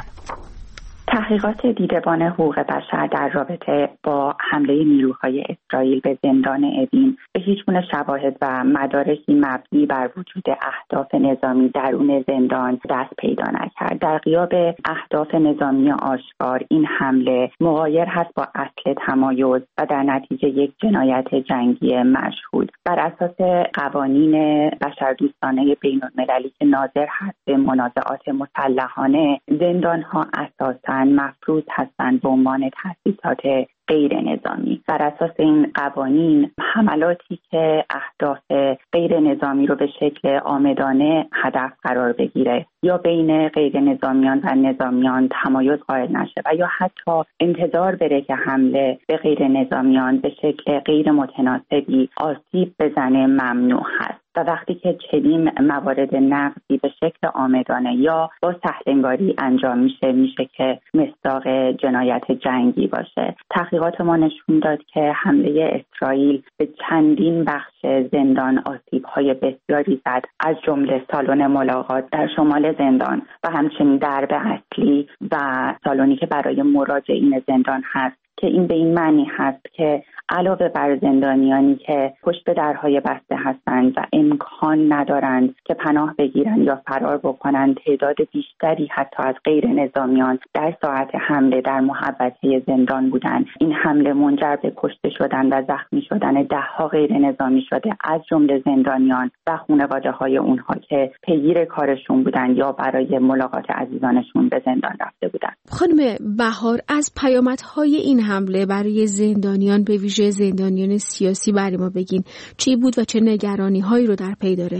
تحقیقات دیدبان حقوق بشر در رابطه با حمله نیروهای اسرائیل به زندان اوین به هیچگونه شواهد و مدارکی مبنی بر وجود اهداف نظامی درون زندان دست پیدا نکرد. در غیاب اهداف نظامی آشکار این حمله مغایر هست با اصل تمایز و در نتیجه یک جنایت جنگی مشهود. بر اساس قوانین بشردوستانه بین‌المللی که ناظر هست به منازعات مسلحانه، زندان‌ها اساساً مفروض هستند به عنوان تأسیسات غیر نظامی. بر اساس این قوانین حملاتی که اهداف غیر نظامی رو به شکل عامدانه هدف قرار بگیره یا بین غیر نظامیان و نظامیان تمایز قائل نشه و یا حتی انتظار بره که حمله به غیر نظامیان به شکل غیر متناسبی آسیب بزنه ممنوع هست. و وقتی که چنین موارد نقضی به شکل عامدانه یا با سهل‌انگاری انجام میشه که مصداق جنایت جنگی باشه. تحقیقات ما نشون داد که حمله اسرائیل به چندین بخش زندان آسیب‌های بسیاری زد، از جمله سالن ملاقات در شمال زندان و همچنین درب اصلی و سالنی که برای مراجعین زندان هست، که این به این معنی هست که علاوه بر زندانیانی که پشت درهای بسته هستند و امکان ندارند که پناه بگیرند یا فرار بکنند، تعداد بیشتری حتی از غیر نظامیان در ساعت حمله در محوطه زندان بودند. این حمله منجر به کشته شدن و زخمی شدن ده‌ها غیر نظامی شده، از جمله زندانیان و خانواده‌های اونها که پیگیر کارشون بودند یا برای ملاقات عزیزانشون به زندان رفته بودند. خانم بهار، از پیامدهای این حمله برای زندانیان به ویژه زندانیان سیاسی برای ما بگین. چی بود و چه نگرانی‌هایی رو در پی داره؟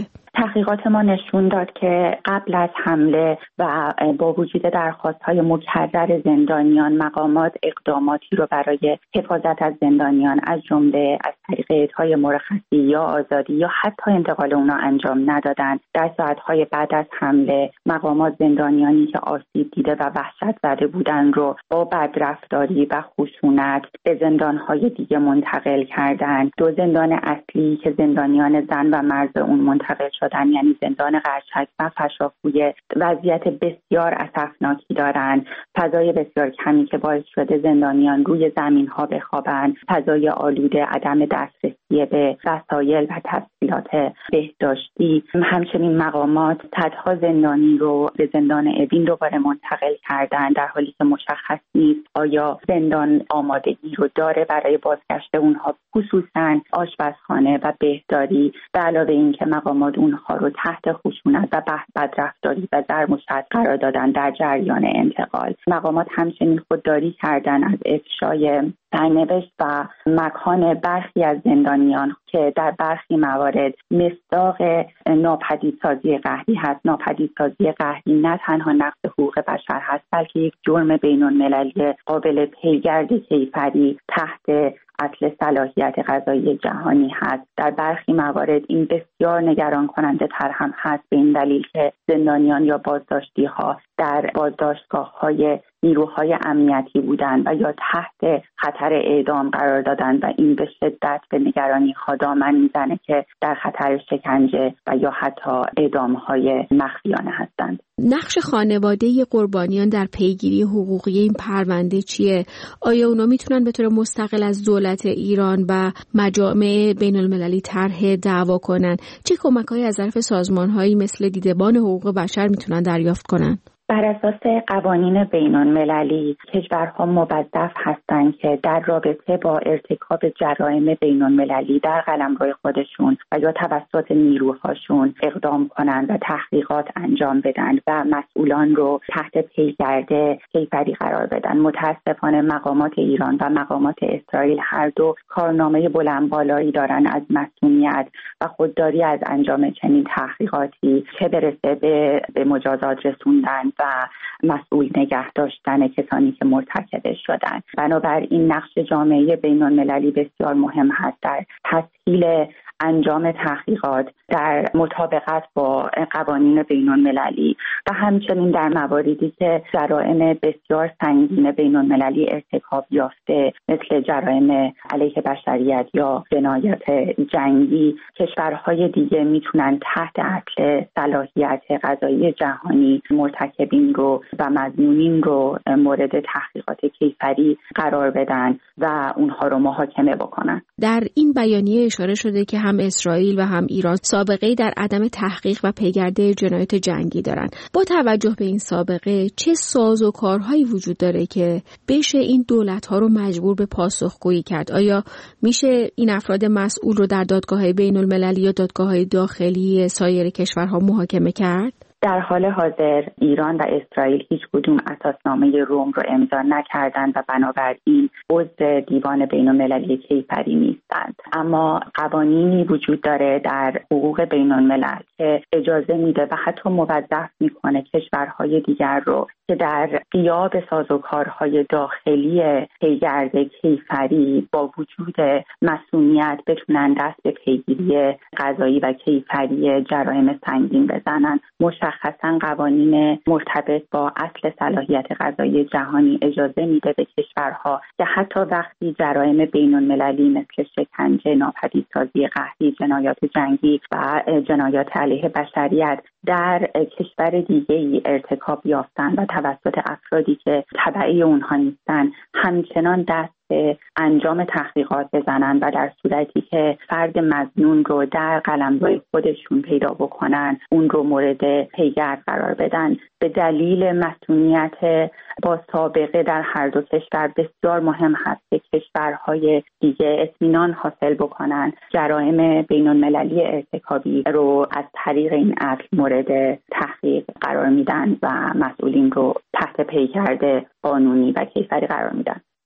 تحقیقات ما نشون داد که قبل از حمله و با وجود درخواست‌های مکرر زندانیان، مقامات اقداماتی رو برای حفاظت از زندانیان از جمله از طریق اعطای مرخصی یا آزادی یا حتی انتقال اونا انجام ندادن. در ساعت‌های بعد از حمله مقامات زندانیانی که آسیب دیده و وحشت زده بودن رو با بدرفتاری و خشونت به زندان‌های دیگه منتقل کردن. 2 زندان اصلی که زندانیان زن و مرد اون منتقل شدن، یعنی زندان قرچک و فشافویه، وضعیت بسیار اسفناکی دارن. فضای بسیار کمی که باعث شده زندانیان روی زمین‌ها بخوابن، فضای آلوده، عدم دسترسی به وسایل و تسهیلات بهداشتی. همچنین مقامات صدها زندانی رو به زندان اوین دوباره منتقل کردن، در حالی که مشخص نیست آیا زندان آمادگی رو داره برای بازگشت اونها، خصوصاً آشپزخانه و بهداری. به علاوه این که مقامات اونها رو تحت خشونت و بدرفتاری و ضرب و شتم قرار دادن در جریان انتقال. مقامات همچنین خودداری کردن از افشای سرنوشت و مکان برخی از زندانیان که در برخی موارد مصداق ناپدیدسازی قهری هست. ناپدیدسازی قهری نه تنها نقض حقوق بشر هست، بلکه یک جرم بین‌المللی قابل پیگرد کیفری تحت اصل صلاحیت قضایی جهانی هست. در برخی موارد این بسیار نگران کننده تر هم هست، به این دلیل که زندانیان یا بازداشتی ها در بازداشتگاه های نیروهای امنیتی بودند و یا تحت خطر اعدام قرار دادند و این به شدت به نگرانی ها دامن میزنه که در خطر شکنجه و یا حتی اعدام های مخفیانه هستند. نقش خانواده قربانیان در پیگیری حقوقی این پرونده چیه؟ آیا اونا میتونن به طور مستقل از دولت ایران و مجامع بین المللی طرح دعوا کنن؟ چه کمک‌هایی از طرف سازمان‌هایی مثل دیدبان حقوق بشر میتونن دریافت کنن؟ بر اساس قوانین بین‌المللی کشورها موظف هستند که در رابطه با ارتکاب جرایم بین‌المللی در قلمرو خودشون و یا توسط نیروهاشون اقدام کنند و تحقیقات انجام بدن و مسئولان رو تحت پیگرد کیفری قرار بدن. متاسفانه مقامات ایران و مقامات اسرائیل هر دو کارنامه بلند بالایی دارن از مسئولیت و خودداری از انجام چنین تحقیقاتی، چه برسه به مجازات رسوندن و مسئول نگه داشتن کسانی که مرتکب شدن. بنابراین نقش جامعه بین‌المللی بسیار مهم هست در تسهیل انجام تحقیقات در مطابقت با قوانین بین‌المللی و همچنین در مواردی که جرائم بسیار سنگین بین‌المللی ارتکاب یافته مثل جرایم علیه بشریت یا جنایات جنگی، کشورهای دیگه میتونن تحت اصل صلاحیت قضایی جهانی مرتکبین رو و مظنونین رو مورد تحقیقات کیفری قرار بدن و اونها رو محاکمه بکنن. در این بیانیه اشاره شده که هم اسرائیل و هم ایران سابقه‌ای در عدم تحقیق و پیگرد جنایات جنگی دارند. با توجه به این سابقه چه سازوکارهایی وجود داره که بشه این دولت‌ها رو مجبور به پاسخگویی کرد؟ آیا میشه این افراد مسئول رو در دادگاه‌های بین‌المللی یا دادگاه‌های داخلی سایر کشورها محاکمه کرد؟ در حال حاضر ایران و اسرائیل هیچ کدوم اساسنامه روم رو امضا نکردند و بنابراین عضو دیوان بین‌المللی کیفری نیستند. اما قوانینی وجود داره در حقوق بین‌الملل که اجازه میده و حتی موظف میکنه کشورهای دیگر رو که در غیاب سازوکارهای داخلی پیگرد کیفری با وجود مسئولیت بتونن دست به پیگیری قضایی و کیفری جرایم سنگین بزنن. مشخصاً قوانین مرتبط با اصل صلاحیت قضایی جهانی اجازه میده به کشورها که حتی وقتی جرایم بین‌المللی مثل شکنجه، ناپدیدسازی قهری، جنایات جنگی و جنایات علیه بشریت در کشور دیگه‌ای ارتکاب یافتن و توسط افرادی که تبعی اونها نیستن همچنان دست به انجام تحقیقات بزنن و در صورتی که فرد مظنون رو در قلمرو خودشون پیدا بکنن اون رو مورد پیگرد قرار بدن. به دلیل مسئولیت با سابقه در هر دو کشور بسیار مهم هست که کشورهای دیگه اطمینان حاصل بکنن جرایم بین‌المللی ارتکابی رو از طریق این اصل مورد تحقیق قرار میدن و مسئولین رو تحت پیگرد قانونی و کیفری قرار میدن.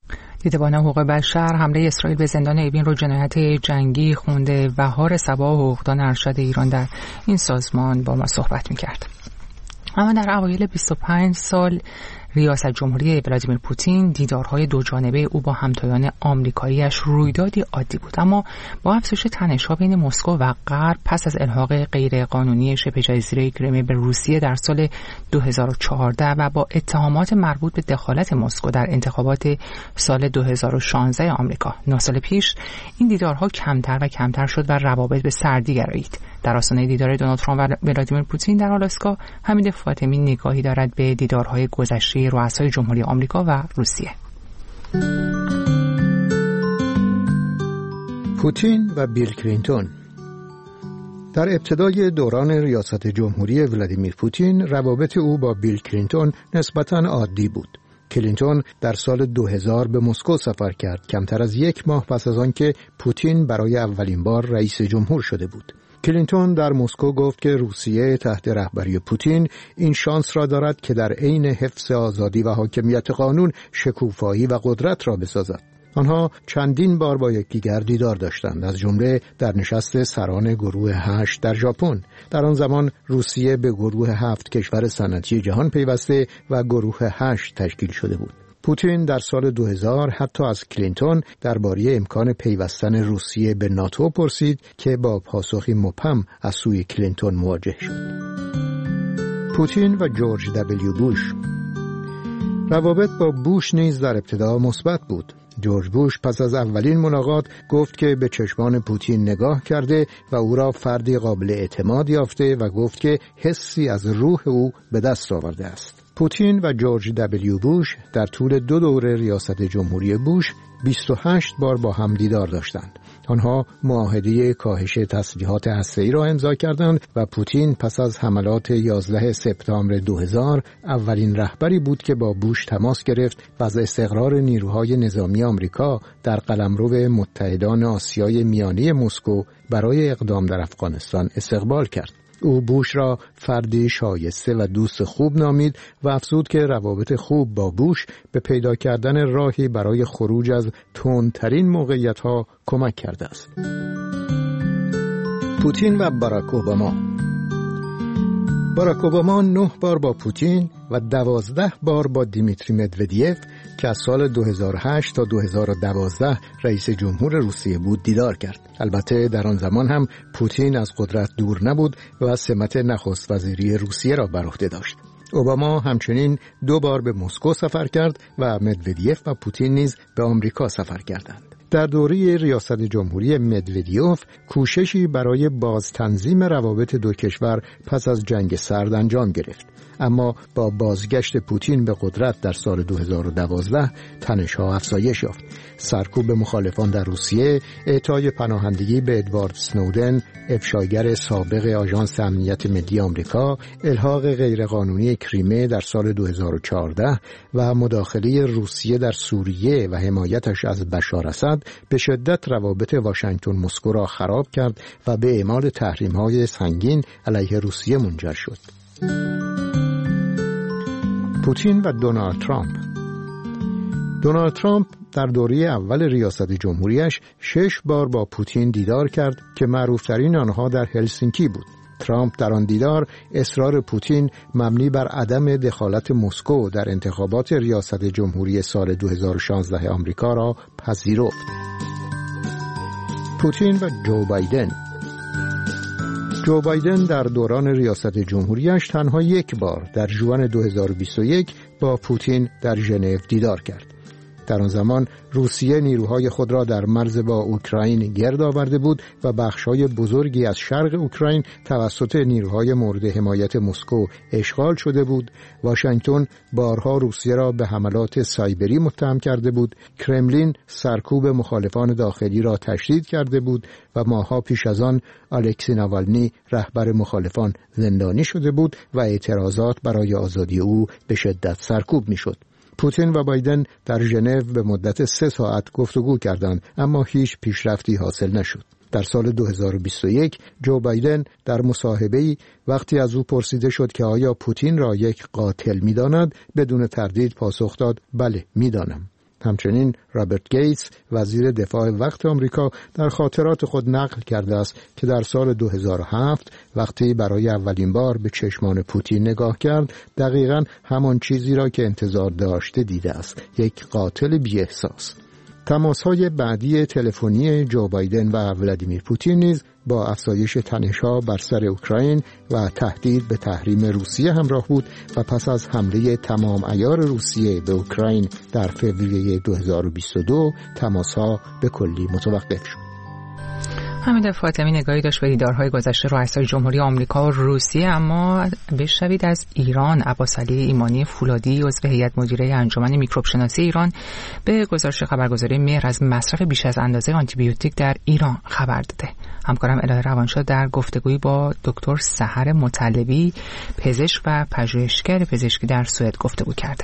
دیدبان حقوق بشر حمله اسرائیل به زندان اوین رو جنایت جنگی خونده. بهار صبا حقوقدان ارشد ایران در این سازمان با ما صحبت می‌کرد. اما در اوایل 25 سال ریاست جمهوری ولادیمیر پوتین دیدارهای دو جانبه او با همتایان آمریکایی‌اش رویدادی عادی بود، اما با افزایش تنش‌ها بین مسکو و غرب پس از الحاق غیرقانونی شبه جزیره کریم به روسیه در سال 2014 و با اتهامات مربوط به دخالت مسکو در انتخابات سال 2016 آمریکا 9 سال پیش، این دیدارها کمتر و کمتر شد و روابط به سردی گرایید. در آستانه دیدار دونالد ترامپ و ولادیمیر پوتین در آلاسکا، حمید فاطمی نگاهی دارد به دیدارهای گذشته رؤسای جمهوری آمریکا و روسیه. پوتین و بیل کلینتون. در ابتدای دوران ریاست جمهوری ولادیمیر پوتین، روابط او با بیل کلینتون نسبتاً عادی بود. کلینتون در سال 2000 به مسکو سفر کرد، کمتر از یک ماه پس از آنکه پوتین برای اولین بار رئیس جمهور شده بود. کلینتون در مسکو گفت که روسیه تحت رهبری پوتین این شانس را دارد که در عین حفظ آزادی و حاکمیت قانون شکوفایی و قدرت را بسازد. آنها چندین بار با یکدیگر دیدار داشتند، از جمله در نشست سران گروه 8 در ژاپن. در آن زمان روسیه به گروه 7 کشور صنعتی جهان پیوسته و گروه 8 تشکیل شده بود. پوتین در سال 2000 حتی از کلینتون درباره امکان پیوستن روسیه به ناتو پرسید که با پاسخی مبهم از سوی کلینتون مواجه شد. پوتین و جورج دبلیو بوش. روابط با بوش نیز در ابتدا مثبت بود. جورج بوش پس از اولین ملاقات گفت که به چشمان پوتین نگاه کرده و او را فردی قابل اعتماد یافته و گفت که حسی از روح او به دست آورده است. پوتین و جورج دبلیو بوش در طول 2 دوره ریاست جمهوری بوش 28 بار با هم دیدار داشتند. آنها معاهده کاهش تسلیحات هسته‌ای را امضا کردند و پوتین پس از حملات 11 سپتامبر 2000 اولین رهبری بود که با بوش تماس گرفت و از استقرار نیروهای نظامی آمریکا در قلمرو متحدان آسیای میانی مسکو برای اقدام در افغانستان استقبال کرد. او بوش را فردی شایسته و دوست خوب نامید و افزود که روابط خوب با بوش به پیدا کردن راهی برای خروج از تندترین موقعیت‌ها کمک کرده است. پوتین و باراک اوباما. باراک اوباما 9 بار با پوتین و 12 بار با دیمیتری مدودیف که از سال 2008 تا 2012 رئیس جمهور روسیه بود دیدار کرد. البته در آن زمان هم پوتین از قدرت دور نبود و سمت نخست وزیری روسیه را بر عهده داشت. اوباما همچنین 2 بار به مسکو سفر کرد و مدودیف و پوتین نیز به آمریکا سفر کردند. در دوره ریاست جمهوری مدودیف کوششی برای بازتنظیم روابط دو کشور پس از جنگ سرد انجام گرفت، اما با بازگشت پوتین به قدرت در سال 2012 تنش‌ها افزایش یافت. سرکوب مخالفان در روسیه، اعطای پناهندگی به ادوارد سنودن، افشاگر سابق آژانس امنیت ملی آمریکا، الحاق غیرقانونی کریمه در سال 2014 و مداخله روسیه در سوریه و حمایتش از بشار اسد به شدت روابط واشنگتن مسکو را خراب کرد و به اعمال تحریم‌های سنگین علیه روسیه منجر شد. پوتین و دونالد ترامپ. دونالد ترامپ در دوره اول ریاست جمهوریش 6 بار با پوتین دیدار کرد که معروفترین آنها در هلسینکی بود. ترامپ در آن دیدار اصرار پوتین مبنی بر عدم دخالت مسکو در انتخابات ریاست جمهوری سال 2016 آمریکا را پذیرفت. پوتین و جو بایدن. جو بایدن در دوران ریاست جمهوریش تنها 1 بار در ژوئن 2021 با پوتین در ژنو دیدار کرد. در آن زمان روسیه نیروهای خود را در مرز با اوکراین گرد آورده بود و بخش‌های بزرگی از شرق اوکراین توسط نیروهای مورد حمایت مسکو اشغال شده بود. واشنگتن بارها روسیه را به حملات سایبری متهم کرده بود. کرملین سرکوب مخالفان داخلی را تشدید کرده بود و ماه‌ها پیش از آن الکسی ناوالنی رهبر مخالفان زندانی شده بود و اعتراضات برای آزادی او به شدت سرکوب می‌شد. پوتین و بایدن در ژنو به مدت 3 ساعت گفتگو کردند، اما هیچ پیشرفتی حاصل نشد. در سال 2021 جو بایدن در مصاحبه‌ای وقتی از او پرسیده شد که آیا پوتین را یک قاتل می‌داند، بدون تردید پاسخ داد بله می‌دانم. همچنین رابرت گیتس وزیر دفاع وقت آمریکا در خاطرات خود نقل کرده است که در سال 2007 وقتی برای اولین بار به چشمان پوتین نگاه کرد دقیقاً همان چیزی را که انتظار داشته دیده است، یک قاتل بی‌احساس. تماس‌های بعدی تلفنی جو بایدن و ولادیمیر پوتین نیز با افزایش تنش‌ها بر سر اوکراین و تهدید به تحریم روسیه همراه بود و پس از حمله تمام عیار روسیه به اوکراین در فوریه 2022 تماس‌ها به کلی متوقف شد. حمید فاطمی نگاهی داشت به دیدارهای گذشته رؤسای جمهوری آمریکا و روسیه، اما بشنوید از ایران. عباسعلی ایمانی فولادی عضو هیئت مدیره انجمن میکروب شناسی ایران به گزارش خبرگزاری مهر از مصرف بیش از اندازه آنتیبیوتیک در ایران خبر داده. همکارم الهه روانشاد در گفتگویی با دکتر سحر مطلبی، پزشک و پژوهشگر پزشکی در سوئد گفتگو کرده.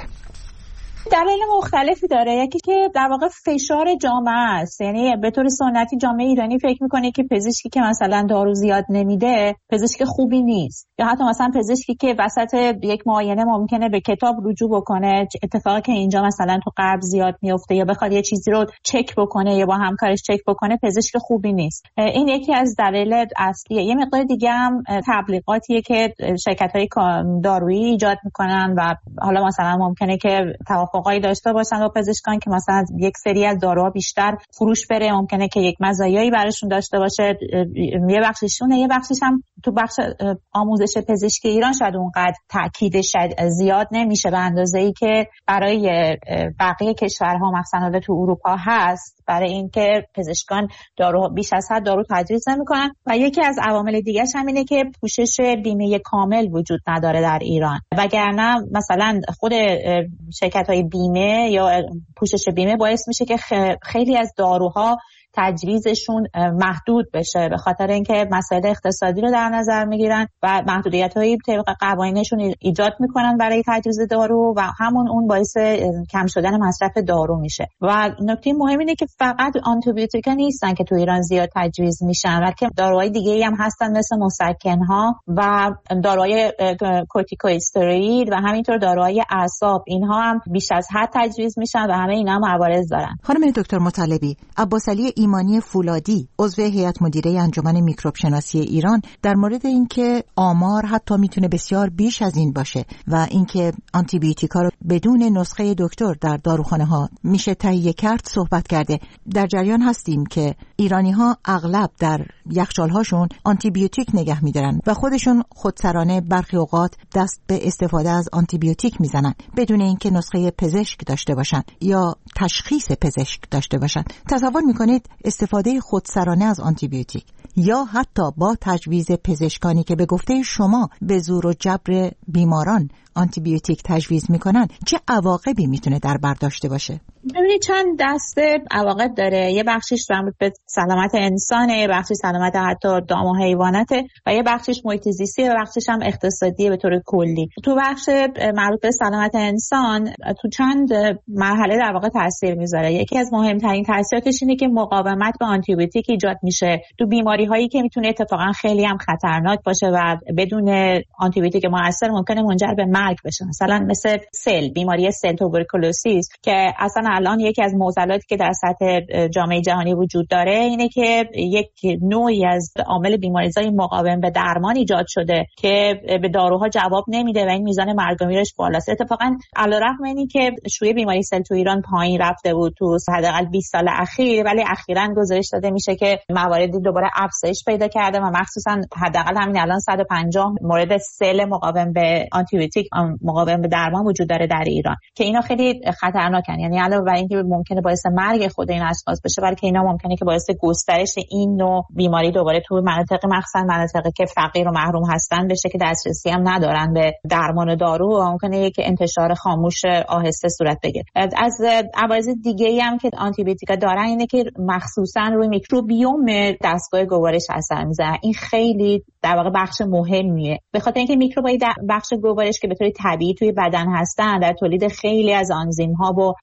دلایل مختلفی داره. یکی که در واقع فشار جامعه است، یعنی به طور سنتی جامعه ایرانی فکر میکنه که پزشکی که مثلا دارو زیاد نمیده پزشک خوبی نیست، یا حتی مثلا پزشکی که وسط یک معاینه ممکنه به کتاب رجوع بکنه، اتفاقی که اینجا مثلا تو غرب زیاد میفته، یا بخواد یه چیزی رو چک بکنه یا با همکارش چک بکنه، پزشک خوبی نیست. این یکی از دلایل اصلیه. یه مقدار دیگه هم تبلیغاتیه که شرکت‌های دارویی ایجاد میکنن و حالا مثلا ممکنه که توافقایی داشته باشن با پزشکان که مثلا یک سری از داروها بیشتر فروش بره، ممکنه که یک مزایایی براشون داشته باشه. یه بخششونه، یه بخشش هم تو بخش آموزش پزشکی ایران شاید اونقدر تاکیدش زیاد نمیشه به اندازه‌ای که برای بقیه کشورها مثلا تو اروپا هست، برای اینکه پزشکان دارو بیش از حد دارو تجویز نمی‌کنن. و یکی از عوامل دیگه‌ش هم اینه که پوشش بیمه کامل وجود نداره در ایران، وگرنه مثلا خود شرکت‌های بیمه یا پوشش بیمه باعث میشه که خیلی از داروها تجویزشون محدود بشه، به خاطر اینکه مسائل اقتصادی رو در نظر میگیرن و محدودیت‌های طبق قوانینشون ایجاد میکنن برای تجویز دارو و همون اون باعث کم شدن مصرف دارو میشه. و نکته مهم اینه که فقط آنتیبیوتیکا نیستن که تو ایران زیاد تجویز میشن، بلکه داروهای دیگه‌ای هم هستن مثل مسکن‌ها و داروهای کورتیکوئستروئید و همینطور داروهای اعصاب. اینها هم بیش از حد تجویز میشن و همه اینا هم عوارض دارن. خانم دکتر مطلبی، عباسعلی ایمانی فولادی عضو هیئت مدیره انجمن میکروب شناسی ایران در مورد اینکه آمار حتی میتونه بسیار بیش از این باشه و اینکه آنتیبیوتیکا رو بدون نسخه دکتر در داروخانه ها میشه تهیه کرد صحبت کرده. در جریان هستیم که ایرانی ها اغلب در یخچال هاشون آنتیبیوتیک نگه میدارن و خودشون خودسرانه برخی اوقات دست به استفاده از آنتیبیوتیک میزنن بدون اینکه نسخه پزشک داشته باشن یا تشخیص پزشک داشته باشن. تصور میکنید استفاده خودسرانه از آنتیبیوتیک یا حتی با تجویز پزشکانی که به گفته شما به زور و جبر بیماران آنتیبیوتیک تجویز میکنن چه عواقبی میتونه در بر داشته باشه؟ ببینید چند دسته عواقب داره. یه بخشش مربوط به سلامت انسانه، یه بخشش سلامت حتی دام و حیواناته و یه بخشش محیط زیستی و بخشش هم اقتصادیه به طور کلی. تو بخش مربوط به سلامت انسان تو چند مرحله در واقع تاثیر میذاره. یکی از مهمترین تاثیراتش اینه که مقاومت به آنتیبیوتیک ایجاد میشه تو بیماری‌هایی که میتونه اتفاقا خیلی هم خطرناک باشه و بدون آنتیبیوتیک مؤثر ممکنه منجر به مرگ بشه. مثلا مثل بیماری سل توبرکولوسیس که اصلا الان یکی از معضلاتی که در سطح جامعه جهانی وجود داره اینه که یک نوعی از عامل بیماریزای مقاوم به درمان ایجاد شده که به داروها جواب نمیده و این میزان مرگ و میرش بالاست. اتفاقا علیرغم اینی که شیوع بیماری سل تو ایران پایین رفته بود تو حداقل 20 سال اخیر، ولی اخیراً گزارش داده میشه که مواردی دوباره افزایش پیدا کرده و مخصوصا حداقل همین الان 150 مورد سل مقاوم به آنتیبیوتیک مقاوم به درمان وجود داره در ایران که اینا خیلی خطرناکن. یعنی علاوه بر اینکه ممکنه باعث مرگ خود این اشخاص بشه، بلکه اینا ممکنه که باعث گسترش این نوع بیماری دوباره تو مناطق مخصوصا مناطقی که فقیر و محروم هستن بشه که دسترسی هم ندارن به درمان و دارو و ممکنه که انتشار خاموش آهسته صورت بگیره. از عوارض دیگه‌ای هم که آنتیبیوتیکا دارن اینه که مخصوصا روی میکروبیوم دستگاه گوارش اثر میذاره. این خیلی در واقع بخش مهمیه، به خاطر اینکه میکروبای بخش گوارش که به طور طبیعی توی بدن هستن در تولید خیلی از آنزیم‌ها و ویتامین‌ها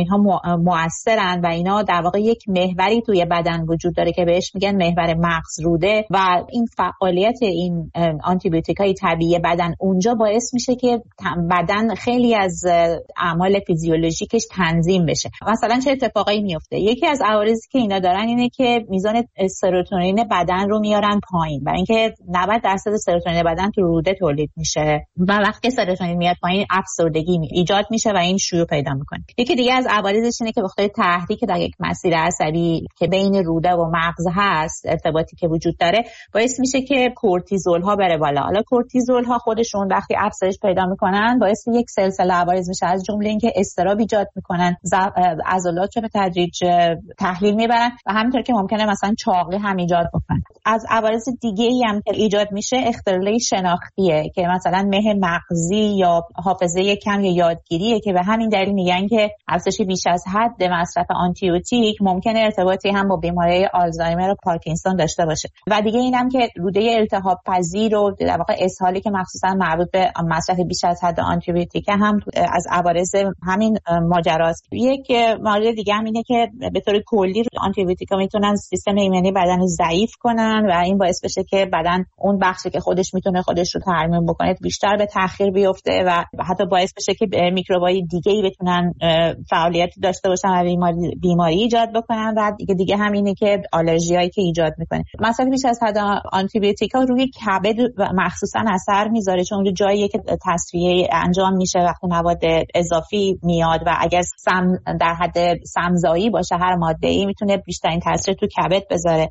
اینها مؤثرن و اینا در واقع یک محوری توی بدن وجود داره که بهش میگن محور مغز روده و این فعالیت این آنتیبیوتیکای طبیعی بدن اونجا باعث میشه که بدن خیلی از اعمال فیزیولوژیکش تنظیم بشه. مثلا چه اتفاقایی میفته؟ یکی از عوارضی که اینا دارن اینه که میزان سروتونین بدن رو میارن پایین، برای اینکه 90% سروتونین بدن تو روده تولید میشه و وقتی سروتونین میاد پایین افسردگی ایجاد میشه و این شیوع پیدا میکنه. یکی دیگه از عوارضش اینه که بخاطر تحریک در یک مسیر عصبی که بین روده و مغز هست، ارتباطی که وجود داره، باعث میشه که کورتیزول ها بره بالا. حالا کورتیزول ها خودشون وقتی افزایش پیدا میکنن باعث یک سلسله عوارض میشه، از جمله اینکه اضطراب ایجاد میکنن، عضلات رو به تدریج تحلیل میبرن و همینطور که ممکنه مثلا چاقی هم ایجاد بکنن. از عوارض دیگه ای هم که ایجاد میشه اختلال شناختیه که مثلا مه مغزی یا حافظه کم یا یادگیریه که به همین دلیل میگن که افزایش بیش از حد مصرف آنتیبیوتیک ممکنه ارتباطی هم با بیماری آلزایمر و پارکینسون داشته باشه. و دیگه اینم که روده التهاب پذیر و در واقع اسهالی که مخصوصا مربوط به مصرف بیش از حد آنتیبیوتیک هم از عوارض همین ماجراست. یک مورد دیگه هم اینه که به طور کلی آنتیبیوتیکا میتونن سیستم ایمنی بدن رو ضعیف کنن و این باعث بشه که بدن اون بخشی که خودش میتونه خودش رو ترمیم بکنه بیشتر به تأخیر بیفته و حتی باعث بشه که میکروبای دیگه‌ای بتونن فعالیتی داشته باشن و بیماری ایجاد بکنن و دیگه همینه که آلرژیایی که ایجاد میکنه. مثلا بیش از حد آنتیبیوتیکا روی کبد مخصوصا اثر میذاره، چون اون جاییه که تصفیه انجام میشه وقتی مواد اضافی میاد و اگر در حد سمزایی باشه هر ماده‌ای میتونه بیشترین تاثیر تو کبد بذاره.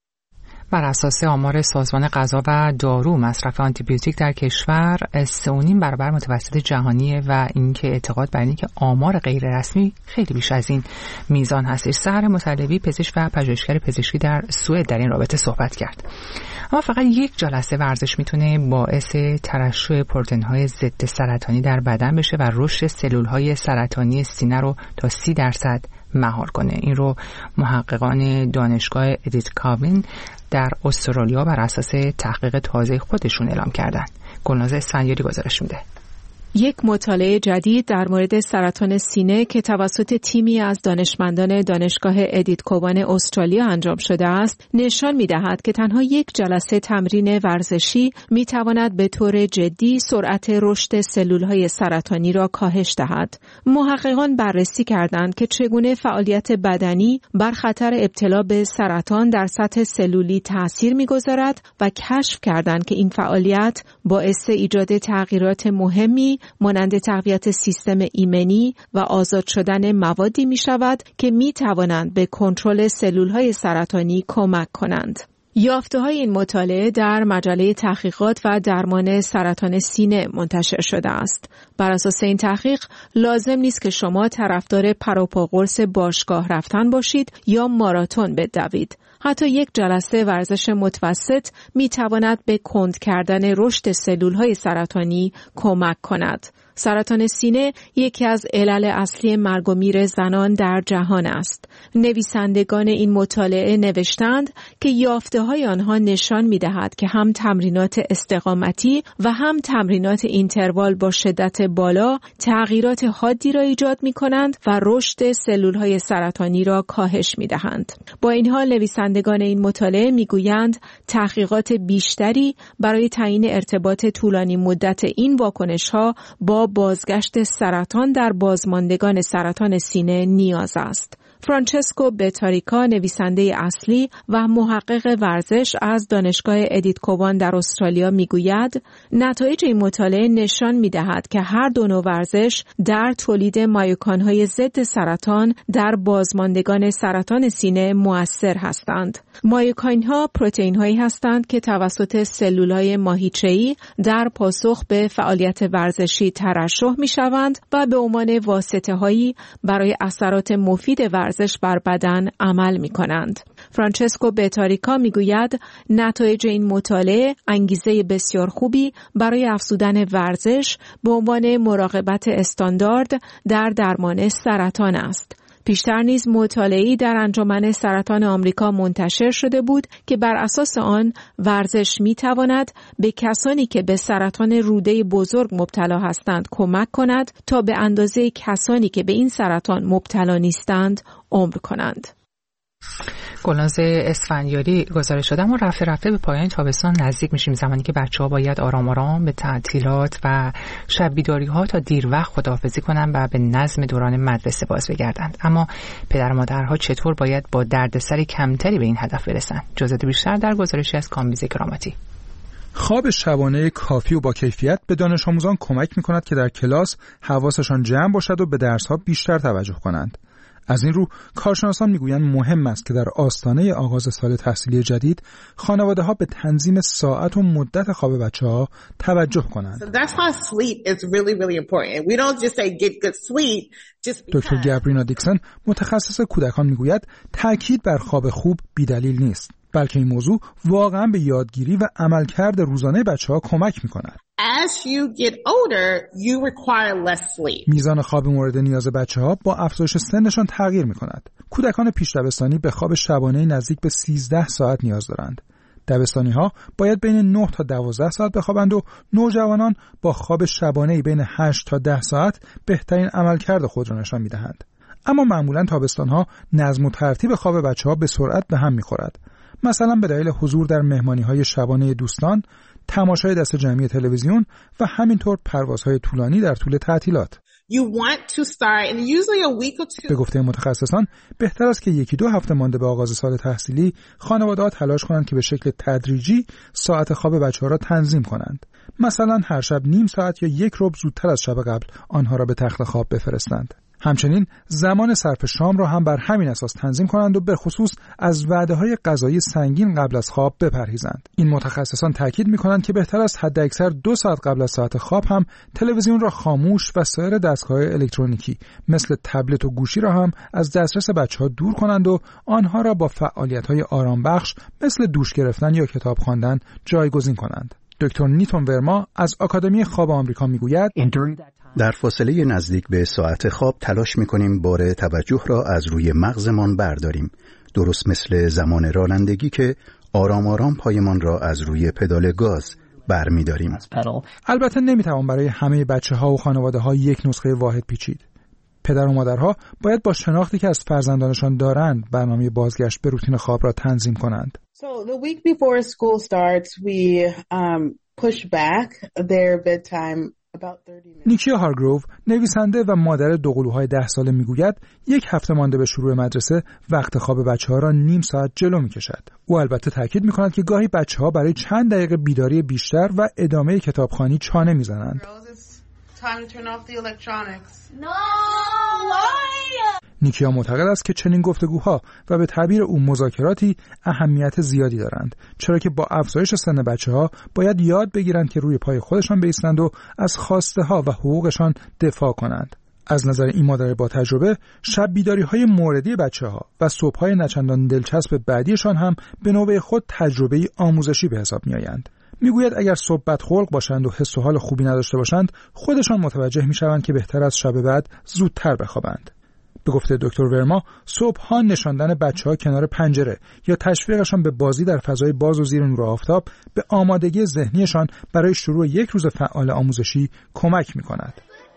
بر اساس آمار سازمان غذا و دارو مصرف آنتیبیوتیک در کشور 3.5 برابر متوسط جهانیه و اینکه اعتقاد بر اینکه آمار غیر رسمی خیلی بیش از این میزان هستش. سحر مطلبی پزشک و پژوهشگر پزشکی در سوئد در این رابطه صحبت کرد. اما فقط یک جلسه ورزش میتونه باعث ترشح پروتئین‌های ضد سرطانی در بدن بشه و رشد سلول‌های سرطانی سینه رو تا 30% مهار کنه. این رو محققان دانشگاه ادیت کاوین در استرالیا بر اساس تحقیق تازه خودشون اعلام کردن. گلناز اسفندیاری گزارش میده. یک مطالعه جدید در مورد سرطان سینه که توسط تیمی از دانشمندان دانشگاه ادیت کوبان استرالیا انجام شده است، نشان می‌دهد که تنها یک جلسه تمرین ورزشی می‌تواند به طور جدی سرعت رشد سلول‌های سرطانی را کاهش دهد. محققان بررسی کردند که چگونه فعالیت بدنی بر خطر ابتلا به سرطان در سطح سلولی تأثیر می‌گذارد و کشف کردند که این فعالیت باعث ایجاد تغییرات مهمی مانند تقویت سیستم ایمنی و آزاد شدن موادی می شود که می توانند به کنترل سلولهای سرطانی کمک کنند. یافته‌های این مطالعه در مجله تحقیقات و درمان سرطان سینه منتشر شده است. بر اساس این تحقیق لازم نیست که شما طرفدار پروپا قرص باشگاه رفتن باشید یا ماراتون بدوید. حتی یک جلسه ورزش متوسط می تواند به کند کردن رشد سلولهای سرطانی کمک کند. سرطان سینه یکی از علل اصلی مرگ و میر زنان در جهان است. نویسندگان این مطالعه نوشتند که یافته‌های آنها نشان می‌دهد که هم تمرینات استقامتی و هم تمرینات اینتروال با شدت بالا تغییرات حادی را ایجاد می‌کنند و رشد سلول‌های سرطانی را کاهش می‌دهند. با این حال نویسندگان این مطالعه می‌گویند تحقیقات بیشتری برای تعیین ارتباط طولانی مدت این واکنش‌ها با بازگشت سرطان در بازماندگان سرطان سینه نیاز است. فرانچسکو بتاریکا، نویسنده اصلی و محقق ورزش از دانشگاه ادیت کوبان در استرالیا میگوید نتایج این مطالعه نشان میدهد که هر دو نوع ورزش در تولید مایوکانهای ضد سرطان در بازماندگان سرطان سینه مؤثر هستند. مایوکانها پروتئین‌هایی هستند که توسط سلول‌های ماهیچه‌ای در پاسخ به فعالیت ورزشی ترشح می‌شوند و به عنوان واسطه‌هایی برای اثرات مفید ورزش بر بدن عمل می‌کنند. فرانچسکو بتاریکا میگوید نتایج این مطالعه انگیزه بسیار خوبی برای افزودن ورزش به عنوان مراقبت استاندارد در درمان سرطان است. پیشتر نیز مطالعه‌ای در انجمن سرطان آمریکا منتشر شده بود که بر اساس آن ورزش می‌تواند به کسانی که به سرطان روده بزرگ مبتلا هستند کمک کند تا به اندازه کسانی که به این سرطان مبتلا نیستند عمر کنند. گلناز اسفندیاری گزارش دادم و رفته رفته به پایان تابستان نزدیک میشیم، زمانی که بچه‌ها باید آرام آرام به تعطیلات و شب بیداری‌ها تا دیر وقت خداحافظی کنن و به نظم دوران مدرسه باز بگردند. اما پدر و مادرها چطور باید با دردسر کمتری به این هدف برسن؟ جزئیات بیشتر در گزارشی از کامبیز کراماتی. خواب شبانه کافی و با کیفیت به دانش آموزان کمک می‌کند که در کلاس حواسشان جمع باشد و به درس‌ها بیشتر توجه کنند. از این رو کارشناسان میگویند مهم است که در آستانه آغاز سال تحصیلی جدید خانواده‌ها به تنظیم ساعت و مدت خواب بچه‌ها توجه کنند. دکتر گابرینا دیکسن متخصص کودکان میگوید تاکید بر خواب خوب بی‌دلیل نیست، بلکه این موضوع واقعا به یادگیری و عملکرد روزانه بچه‌ها کمک می‌کند. میزان خواب مورد نیاز بچه‌ها با افزایش سنشان تغییر می‌کند. کودکان پیش دبستانی به خواب شبانه نزدیک به 13 ساعت نیاز دارند. دبستانی‌ها باید بین 9 تا 12 ساعت بخوابند و نوجوانان با خواب شبانه‌ای بین 8 تا 10 ساعت بهترین عملکرد خود را نشان می‌دهند. اما معمولاً تابستان‌ها نظم و ترتیب خواب بچه‌ها به سرعت به هم می‌خورد. مثلا به دلیل حضور در مهمانی‌های شبانه دوستان، تماشای دست جمعی تلویزیون و همینطور پروازهای طولانی در طول تعطیلات. به گفته متخصصان بهتر است که 1-2 هفته مانده به آغاز سال تحصیلی خانواده‌ها تلاش کنند که به شکل تدریجی ساعت خواب بچه‌ها را تنظیم کنند. مثلا هر شب نیم ساعت یا 1 ربع زودتر از شب قبل آنها را به تخت خواب بفرستند. همچنین زمان صرف شام را هم بر همین اساس تنظیم کنند و به خصوص از وعده‌های غذایی سنگین قبل از خواب بپرهیزند. این متخصصان تاکید می‌کنند که بهتر است حداکثر 2 ساعت قبل از ساعت خواب هم تلویزیون را خاموش و سایر دستگاه‌های الکترونیکی مثل تبلت و گوشی را هم از دسترس بچه‌ها دور کنند و آنها را با فعالیت‌های آرامبخش مثل دوش گرفتن یا کتاب خواندن جایگزین کنند. دکتر نیتون ورما از آکادمی خواب آمریکا می‌گوید در فاصله نزدیک به ساعت خواب تلاش می‌کنیم بار توجه را از روی مغزمان برداریم، درست مثل زمان رانندگی که آرام آرام پایمان را از روی پدال گاز برمی‌داریم. البته نمی‌توان برای همه بچه‌ها و خانواده‌ها یک نسخه واحد پیچید. پدر و مادرها باید با شناختی که از فرزندانشان دارند برنامه بازگشت به روتین خواب را تنظیم کنند. So the week before school starts, we push back their bedtime. نیکیا هارگروو نویسنده و مادر دوقلوهای 10 ساله میگوید 1 هفته مانده به شروع مدرسه وقت خواب بچه‌ها را نیم ساعت جلو میکشد. او البته تاکید میکند که گاهی بچه‌ها برای چند دقیقه بیداری بیشتر و ادامه کتابخوانی چانه میزنند. نیکیا معتقد است که چنین گفتگوها و به تعبیر او مذاکراتی اهمیت زیادی دارند، چرا که با افزایش سن بچه‌ها باید یاد بگیرند که روی پای خودشان بایستند و از خواسته‌ها و حقوقشان دفاع کنند. از نظر این مادر با تجربه، شب بیداری‌های موردی بچه‌ها و صبح‌های نچندان دلچسب بعدیشان هم به نوبه خود تجربه‌ای آموزشی به حساب می‌آیند. میگوید اگر صبح بدخلق باشند و حس و حال خوبی نداشته باشند، خودشان متوجه می‌شوند که بهتر از شب بعد زودتر بخوابند. به گفته دکتر ورما، صبح‌ها نشاندن بچه‌ها کنار پنجره یا تشویقشان به بازی در فضای باز و زیر نور آفتاب به آمادگی ذهنیشان برای شروع یک روز فعال آموزشی کمک می‌کند.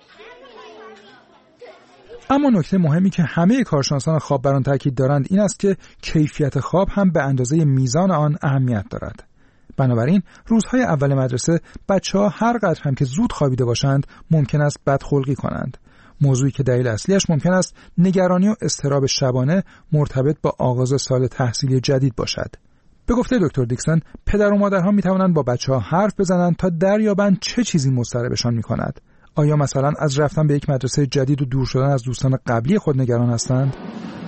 اما نکته مهمی که همه کارشناسان خواب بر آن تاکید دارند این است که کیفیت خواب هم به اندازه میزان آن اهمیت دارد. بنابراین روزهای اول مدرسه بچه‌ها هر قدر هم که زود خوابیده باشند ممکن است بدخلقی کنند. موضوعی که دلیل اصلیش ممکن است نگرانی و اضطراب شبانه مرتبط با آغاز سال تحصیلی جدید باشد. به گفته دکتر دیکسن، پدر و مادرها می توانند با بچه‌ها حرف بزنند تا دریابند چه چیزی مضطربشان می کند. آیا مثلا از رفتن به یک مدرسه جدید و دور شدن از دوستان قبلی خود نگران هستند؟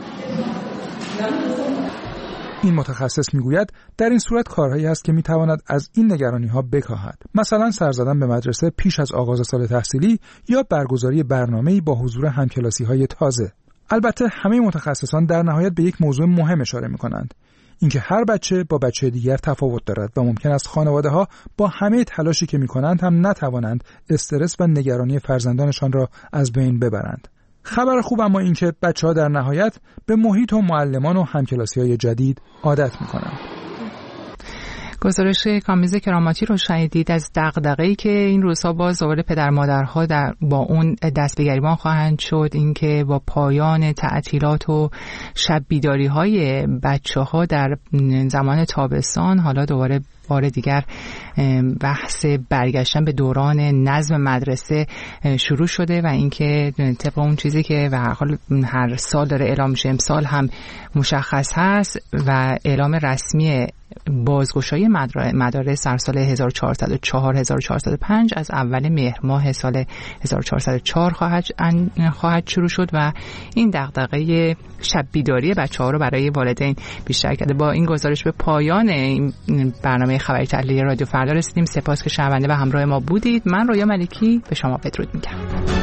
این متخصص میگوید در این صورت کارهایی هست که میتواند از این نگرانی‌ها بکاهد. مثلا سر زدن به مدرسه پیش از آغاز سال تحصیلی یا برگزاری برنامه‌ای با حضور همکلاسی‌های تازه. البته همه متخصصان در نهایت به یک موضوع مهم اشاره می‌کنند. اینکه هر بچه با بچه دیگر تفاوت دارد و ممکن است خانواده‌ها با همه تلاشی که می‌کنند هم نتوانند استرس و نگرانی فرزندانشان را از بین ببرند. خبر خوب اما این که بچه‌ها در نهایت به محیط و معلمان و همکلاسی‌های جدید عادت می‌کنن. گزارش کامیز کراماتی رو شنیدید از دغدغه‌ای که این روزها باز دوباره پدر مادرها با اون دست به گریبان خواهند شد، اینکه با پایان تعطیلات و شب بیداری‌های بچه‌ها در زمان تابستان حالا دوباره بار دیگر بحث برگشتن به دوران نظم مدرسه شروع شده و اینکه طبق اون چیزی که به هر حال هر سال داره اعلام میشه امسال هم مشخص هست و اعلام رسمی بازگشایی مدارس در سال 1404-1405 از اول مهر ماه سال 1404 خواهد شروع شد و این دغدغه شب بیداری بچه‌ها رو برای والدین بیشتر کرده. با این گزارش به پایان این برنامه خبری تحلیلی رادیو فردا رسیدیم. سپاس که شنونده و همراه ما بودید. من رویا ملکی به شما بدرود میگم.